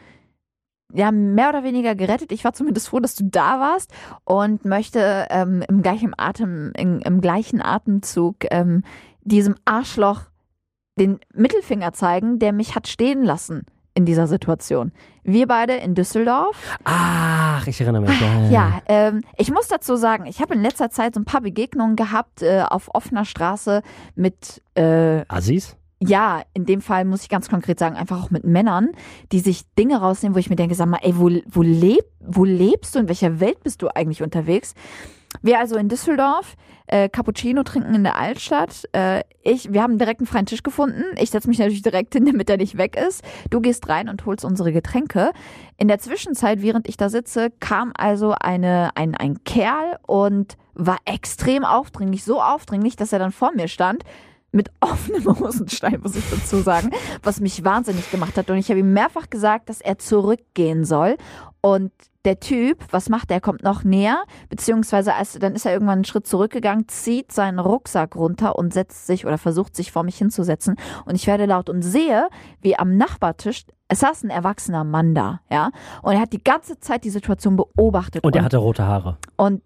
ja, mehr oder weniger gerettet. Ich war zumindest froh, dass du da warst und möchte ähm, im gleichen Atem, im, im gleichen Atemzug ähm, diesem Arschloch den Mittelfinger zeigen, der mich hat stehen lassen in dieser Situation. Wir beide in Düsseldorf. Ach, ich erinnere mich. Ja, Ja, ähm, ich muss dazu sagen, ich habe in letzter Zeit so ein paar Begegnungen gehabt äh, auf offener Straße mit äh, Assis? ja, in dem Fall muss ich ganz konkret sagen, einfach auch mit Männern, die sich Dinge rausnehmen, wo ich mir denke, sag mal, ey, wo, wo, leb, wo lebst du, in welcher Welt bist du eigentlich unterwegs? Wir also in Düsseldorf, äh, Cappuccino trinken in der Altstadt. Äh, ich, wir haben direkt einen freien Tisch gefunden. Ich setze mich natürlich direkt hin, damit er nicht weg ist. Du gehst rein und holst unsere Getränke. In der Zwischenzeit, während ich da sitze, kam also eine, ein, ein Kerl und war extrem aufdringlich, so aufdringlich, dass er dann vor mir stand. Mit offenem Hosenstall, muss ich dazu sagen, was mich wahnsinnig gemacht hat. Und ich habe ihm mehrfach gesagt, dass er zurückgehen soll. Und der Typ, was macht er? Er kommt noch näher, beziehungsweise als, dann ist er irgendwann einen Schritt zurückgegangen, zieht seinen Rucksack runter und setzt sich oder versucht sich vor mich hinzusetzen. Und ich werde laut und sehe, wie am Nachbartisch, es saß ein erwachsener Mann da, ja. Und er hat die ganze Zeit die Situation beobachtet. Und er hatte rote Haare. Und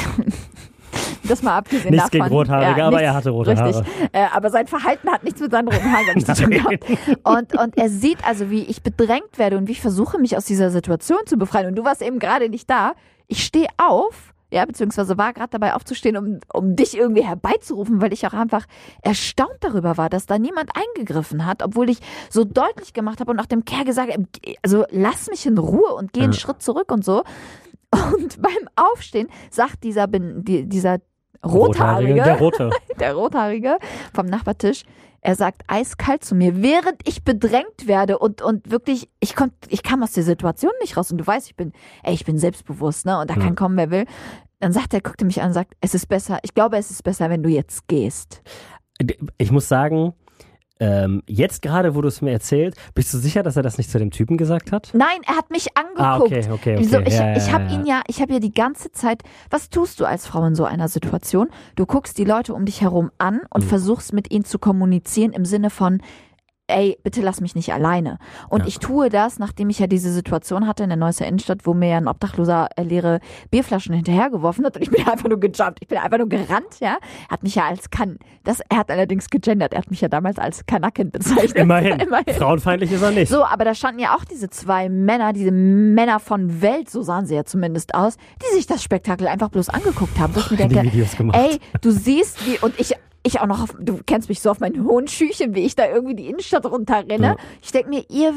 das mal abgesehen Nichts davon. gegen Rothaarige, aber er hatte rote richtig. Haare. Äh, aber sein Verhalten hat nichts mit seinen roten Haaren glaub ich, zu tun gehabt. Und, und er sieht also, wie ich bedrängt werde und wie ich versuche, mich aus dieser Situation zu befreien. Und du warst eben gerade nicht da. Ich stehe auf, ja, beziehungsweise war gerade dabei aufzustehen, um, um dich irgendwie herbeizurufen, weil ich auch einfach erstaunt darüber war, dass da niemand eingegriffen hat, obwohl ich so deutlich gemacht habe und nach dem Kerl gesagt habe, also lass mich in Ruhe und geh einen Ja. Schritt zurück und so. Und beim Aufstehen sagt dieser, bin- die, dieser Rothaarige, Der rote. der Rothaarige vom Nachbartisch, er sagt eiskalt zu mir, während ich bedrängt werde und, und wirklich, ich, konnt, ich kam aus der Situation nicht raus und du weißt, ich bin, ey, ich bin selbstbewusst, ne, und da Ja. kann kommen, wer will. Dann sagt er, guckte mich an und sagt, es ist besser, ich glaube, es ist besser, wenn du jetzt gehst. Ich muss sagen, ähm, jetzt gerade, wo du es mir erzählt, bist du sicher, dass er das nicht zu dem Typen gesagt hat? Nein, er hat mich angeguckt. Ah, okay, okay, okay. So, ich Ja, ja, ich habe ja. ihn ja, ich habe ja die ganze Zeit, was tust du als Frau in so einer Situation? Du guckst die Leute um dich herum an und Mhm. versuchst mit ihnen zu kommunizieren im Sinne von, ey, bitte lass mich nicht alleine. Und Ja. ich tue das, nachdem ich ja diese Situation hatte in der Neusser Innenstadt, wo mir ein Obdachloser äh, leere Bierflaschen hinterhergeworfen hat und ich bin einfach nur gejumpt, ich bin einfach nur gerannt, ja. Er hat mich ja als Kan, das, er hat allerdings gegendert, er hat mich ja damals als Kanakin bezeichnet. Immerhin. Immerhin. Frauenfeindlich ist er nicht. So, aber da standen ja auch diese zwei Männer, diese Männer von Welt, so sahen sie ja zumindest aus, die sich das Spektakel einfach bloß angeguckt haben. Wo ich mir Die denke, Videos gemacht. ey, du siehst wie, und ich, ich auch noch, auf, du kennst mich so auf meinen hohen Schüchen, wie ich da irgendwie die Innenstadt runterrenne. Ja. Ich denke mir, ihr,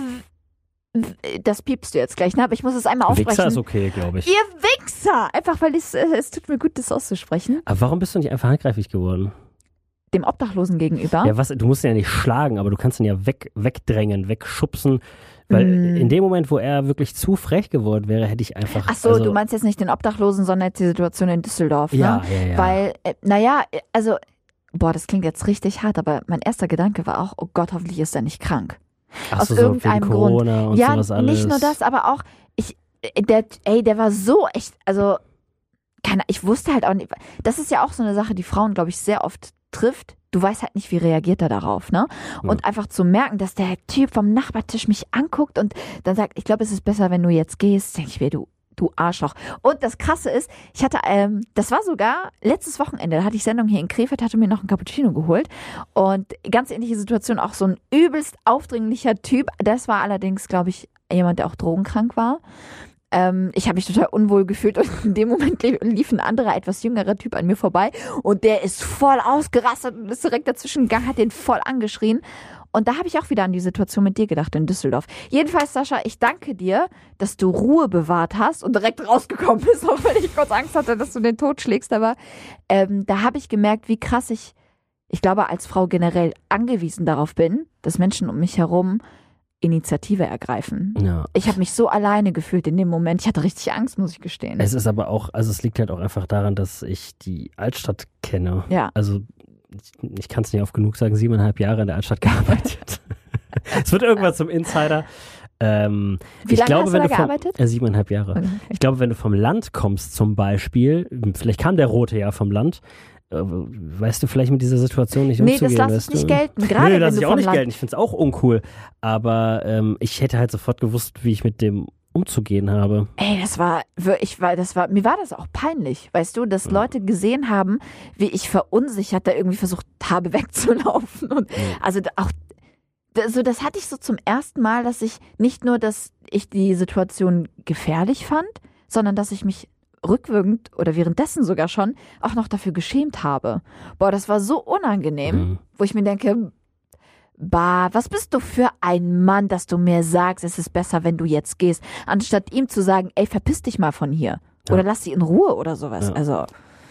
w- das piepst du jetzt gleich, ne? Aber ich muss es einmal aussprechen. Wichser ist okay, glaube ich. Ihr Wichser! Einfach, weil es, es tut mir gut, das auszusprechen. Aber warum bist du nicht einfach handgreiflich geworden? Dem Obdachlosen gegenüber. Ja, was, du musst ihn ja nicht schlagen, aber du kannst ihn ja weg, wegdrängen, wegschubsen. Weil Mm. in dem Moment, wo er wirklich zu frech geworden wäre, hätte ich einfach. Ach so, also, du meinst jetzt nicht den Obdachlosen, sondern jetzt die Situation in Düsseldorf, ne? Ja, ja, ja. Weil, äh, naja, äh, also, boah, das klingt jetzt richtig hart, aber mein erster Gedanke war auch, oh Gott, hoffentlich ist er nicht krank. Ach aus so, so irgendeinem wegen Corona und ja, sowas alles. nicht nur das, aber auch, ich, äh, der, ey, der war so echt, also, keine, ich wusste halt auch nicht, das ist ja auch so eine Sache, die Frauen, glaube ich, sehr oft trifft. Du weißt halt nicht, wie reagiert er darauf, ne? Und Ja. einfach zu merken, dass der Typ vom Nachbartisch mich anguckt und dann sagt, ich glaube, es ist besser, wenn du jetzt gehst, denke ich mir, du, du Arschloch. Und das Krasse ist, ich hatte, ähm, das war sogar letztes Wochenende, da hatte ich Sendung hier in Krefeld, hatte mir noch einen Cappuccino geholt und ganz ähnliche Situation, auch so ein übelst aufdringlicher Typ. Das war allerdings, glaube ich, jemand, der auch drogenkrank war. Ähm, ich habe mich total unwohl gefühlt und in dem Moment lief ein anderer, etwas jüngerer Typ an mir vorbei und der ist voll ausgerastet und ist direkt dazwischen gegangen, hat den voll angeschrien. Und da habe ich auch wieder an die Situation mit dir gedacht in Düsseldorf. Jedenfalls, Sascha, ich danke dir, dass du Ruhe bewahrt hast und direkt rausgekommen bist, auch wenn ich kurz Angst hatte, dass du den Tod schlägst. Aber ähm, da habe ich gemerkt, wie krass ich, ich glaube, als Frau generell angewiesen darauf bin, dass Menschen um mich herum Initiative ergreifen. Ja. Ich habe mich so alleine gefühlt in dem Moment. Ich hatte richtig Angst, muss ich gestehen. Es ist aber auch, also es liegt halt auch einfach daran, dass ich die Altstadt kenne. Ja. Also ich, ich kann es nicht oft genug sagen, siebeneinhalb Jahre in der Altstadt gearbeitet. Es wird irgendwann zum Insider. Ähm, Wie ich lange glaube, hast wenn du da du vom, gearbeitet? Äh, siebeneinhalb Jahre. Okay. Ich glaube, wenn du vom Land kommst zum Beispiel, vielleicht kam der Rote ja vom Land, äh, weißt du vielleicht mit dieser Situation nicht Nee, umzugehen. das lass weißt ich nicht du? gelten. Gerade Nee, wenn lass du ich auch vom nicht Land... gelten. Ich finde es auch uncool. Aber ähm, ich hätte halt sofort gewusst, wie ich mit dem umzugehen habe. Ey, das war wirklich, weil das war, mir war das auch peinlich, weißt du, dass Leute gesehen haben, wie ich verunsichert da irgendwie versucht habe wegzulaufen. Und also auch, also das hatte ich so zum ersten Mal, dass ich nicht nur, dass ich die Situation gefährlich fand, sondern dass ich mich rückwirkend oder währenddessen sogar schon auch noch dafür geschämt habe. Boah, das war so unangenehm, Mhm. wo ich mir denke, bah, was bist du für ein Mann, dass du mir sagst, es ist besser, wenn du jetzt gehst, anstatt ihm zu sagen, ey, verpiss dich mal von hier. Ja. Oder lass sie in Ruhe oder sowas. Ja. Also, ja.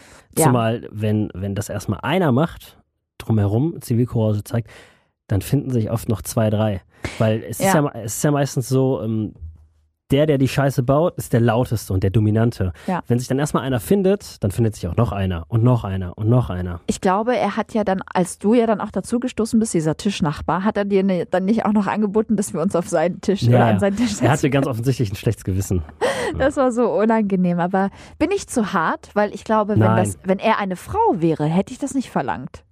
Zumal, wenn, wenn das erstmal einer macht, drumherum Zivilcourage zeigt, dann finden sich oft noch zwei, drei. Weil es, Ja. Ist, ja, es ist ja meistens so, ähm, der, der die Scheiße baut, ist der lauteste und der dominante. Ja. Wenn sich dann erstmal einer findet, dann findet sich auch noch einer und noch einer und noch einer. Ich glaube, er hat ja dann, als du ja dann auch dazugestoßen bist, dieser Tischnachbar, hat er dir ne, dann nicht auch noch angeboten, dass wir uns auf seinen Tisch Ja, oder ja. an seinen Tisch setzen. Er hatte ganz offensichtlich ein schlechtes Gewissen. Das war so unangenehm, aber bin ich zu hart, weil ich glaube, wenn, Nein. das, wenn er eine Frau wäre, hätte ich das nicht verlangt.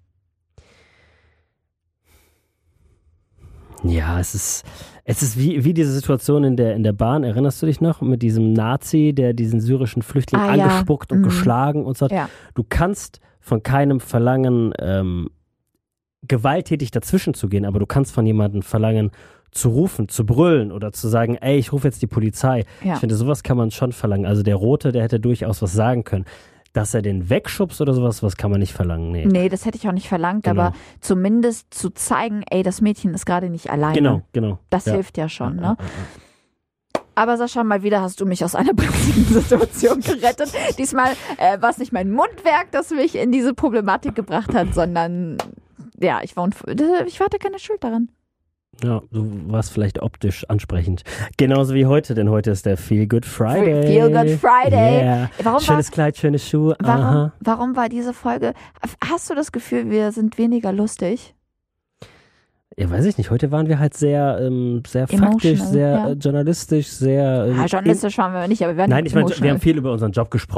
Ja, es ist, es ist wie, wie diese Situation in der, in der Bahn, erinnerst du dich noch, mit diesem Nazi, der diesen syrischen Flüchtling Ah, ja. angespuckt und Mhm. geschlagen und so hat. Ja. Du kannst von keinem verlangen, ähm, gewalttätig dazwischen zu gehen, aber du kannst von jemandem verlangen, zu rufen, zu brüllen oder zu sagen, ey, ich rufe jetzt die Polizei. Ja. Ich finde, sowas kann man schon verlangen. Also der Rote, der hätte durchaus was sagen können. Dass er den wegschubst oder sowas, was kann man nicht verlangen. Nee. Nee, das hätte ich auch nicht verlangt, Genau. aber zumindest zu zeigen, ey, das Mädchen ist gerade nicht alleine. Genau, genau. Das Ja. hilft ja schon, Ja, ne? ja, ja. Aber Sascha, mal wieder hast du mich aus einer brenzligen Situation gerettet. Diesmal äh, war es nicht mein Mundwerk, das mich in diese Problematik gebracht hat, sondern ja, ich, war unv- ich hatte keine Schuld daran. Ja, du warst vielleicht optisch ansprechend. Genauso wie heute, denn heute ist der Feel Good Friday. Feel Good Friday. Yeah. Warum, Schönes Kleid, schöne Schuhe. war, warum, Aha. warum war diese Folge, hast du das Gefühl, wir sind weniger lustig? Ja, weiß ich nicht. Heute waren wir halt sehr, ähm, sehr Emotional, faktisch, sehr ja. äh, journalistisch, sehr. Ähm, Ja, journalistisch waren wir nicht, aber wir waren Nein, ich meine, wir emotional. haben viel über unseren Job gesprochen. Ja.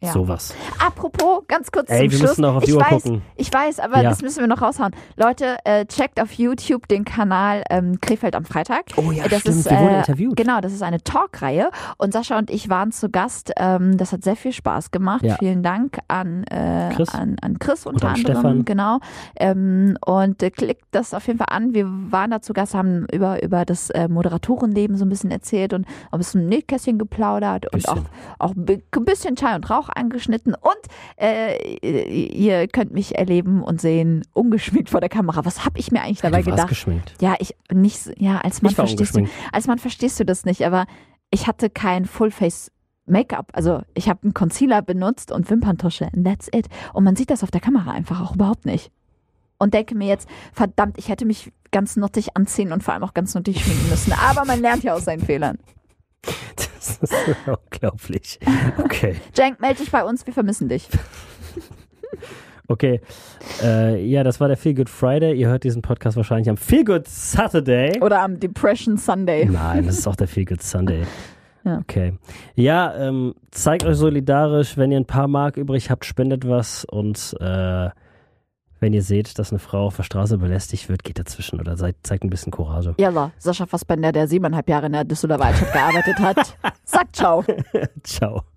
Ja. Sowas. Apropos, ganz kurz Ey, zum wir Schluss. müssen auch auf die ich Uhr weiß, gucken. Ich weiß, aber Ja. das müssen wir noch raushauen. Leute, äh, checkt auf YouTube den Kanal ähm, Krefeld am Freitag. Oh ja, das stimmt, ist, wir wurden äh, interviewt. Genau, das ist eine Talkreihe und Sascha und ich waren zu Gast. Ähm, das hat sehr viel Spaß gemacht. Ja. Vielen Dank an, äh, Chris. an, an Chris unter an anderem. Stefan. Genau. Ähm, und äh, klickt das auf jeden Fall an. Wir waren da zu Gast, haben über, über das äh, Moderatorenleben so ein bisschen erzählt und ein bisschen Nähkästchen geplaudert und Bisschen. auch, auch ein bisschen Chai und Rauch angeschnitten. Und äh, ihr könnt mich erleben und sehen, ungeschminkt vor der Kamera. Was habe ich mir eigentlich dabei du warst gedacht? geschminkt. Ja, ich nicht, so- ja, als Mann Ich war verstehst du, ungeschminkt. als Mann verstehst du das nicht, aber ich hatte kein Fullface Make-up. Also ich habe einen Concealer benutzt und Wimperntusche and that's it. Und man sieht das auf der Kamera einfach auch überhaupt nicht. Und denke mir jetzt, verdammt, ich hätte mich ganz nuttig anziehen und vor allem auch ganz nuttig schminken müssen. Aber man lernt ja aus seinen Fehlern. Das ist unglaublich. Okay. Cenk, melde dich bei uns, wir vermissen dich. Okay. Äh, ja, das war der Feel Good Friday. Ihr hört diesen Podcast wahrscheinlich am Feel Good Saturday. Oder am Depression Sunday. Nein, das ist auch der Feel Good Sunday. Ja. Okay. Ja, ähm, zeigt euch solidarisch. Wenn ihr ein paar Mark übrig habt, spendet was. Und äh, wenn ihr seht, dass eine Frau auf der Straße belästigt wird, geht dazwischen oder seid, zeigt ein bisschen Courage. Jalla, Sascha Fassbender, der siebeneinhalb Jahre in der Düsseldorfer Altstadt gearbeitet hat, sagt ciao. Ciao.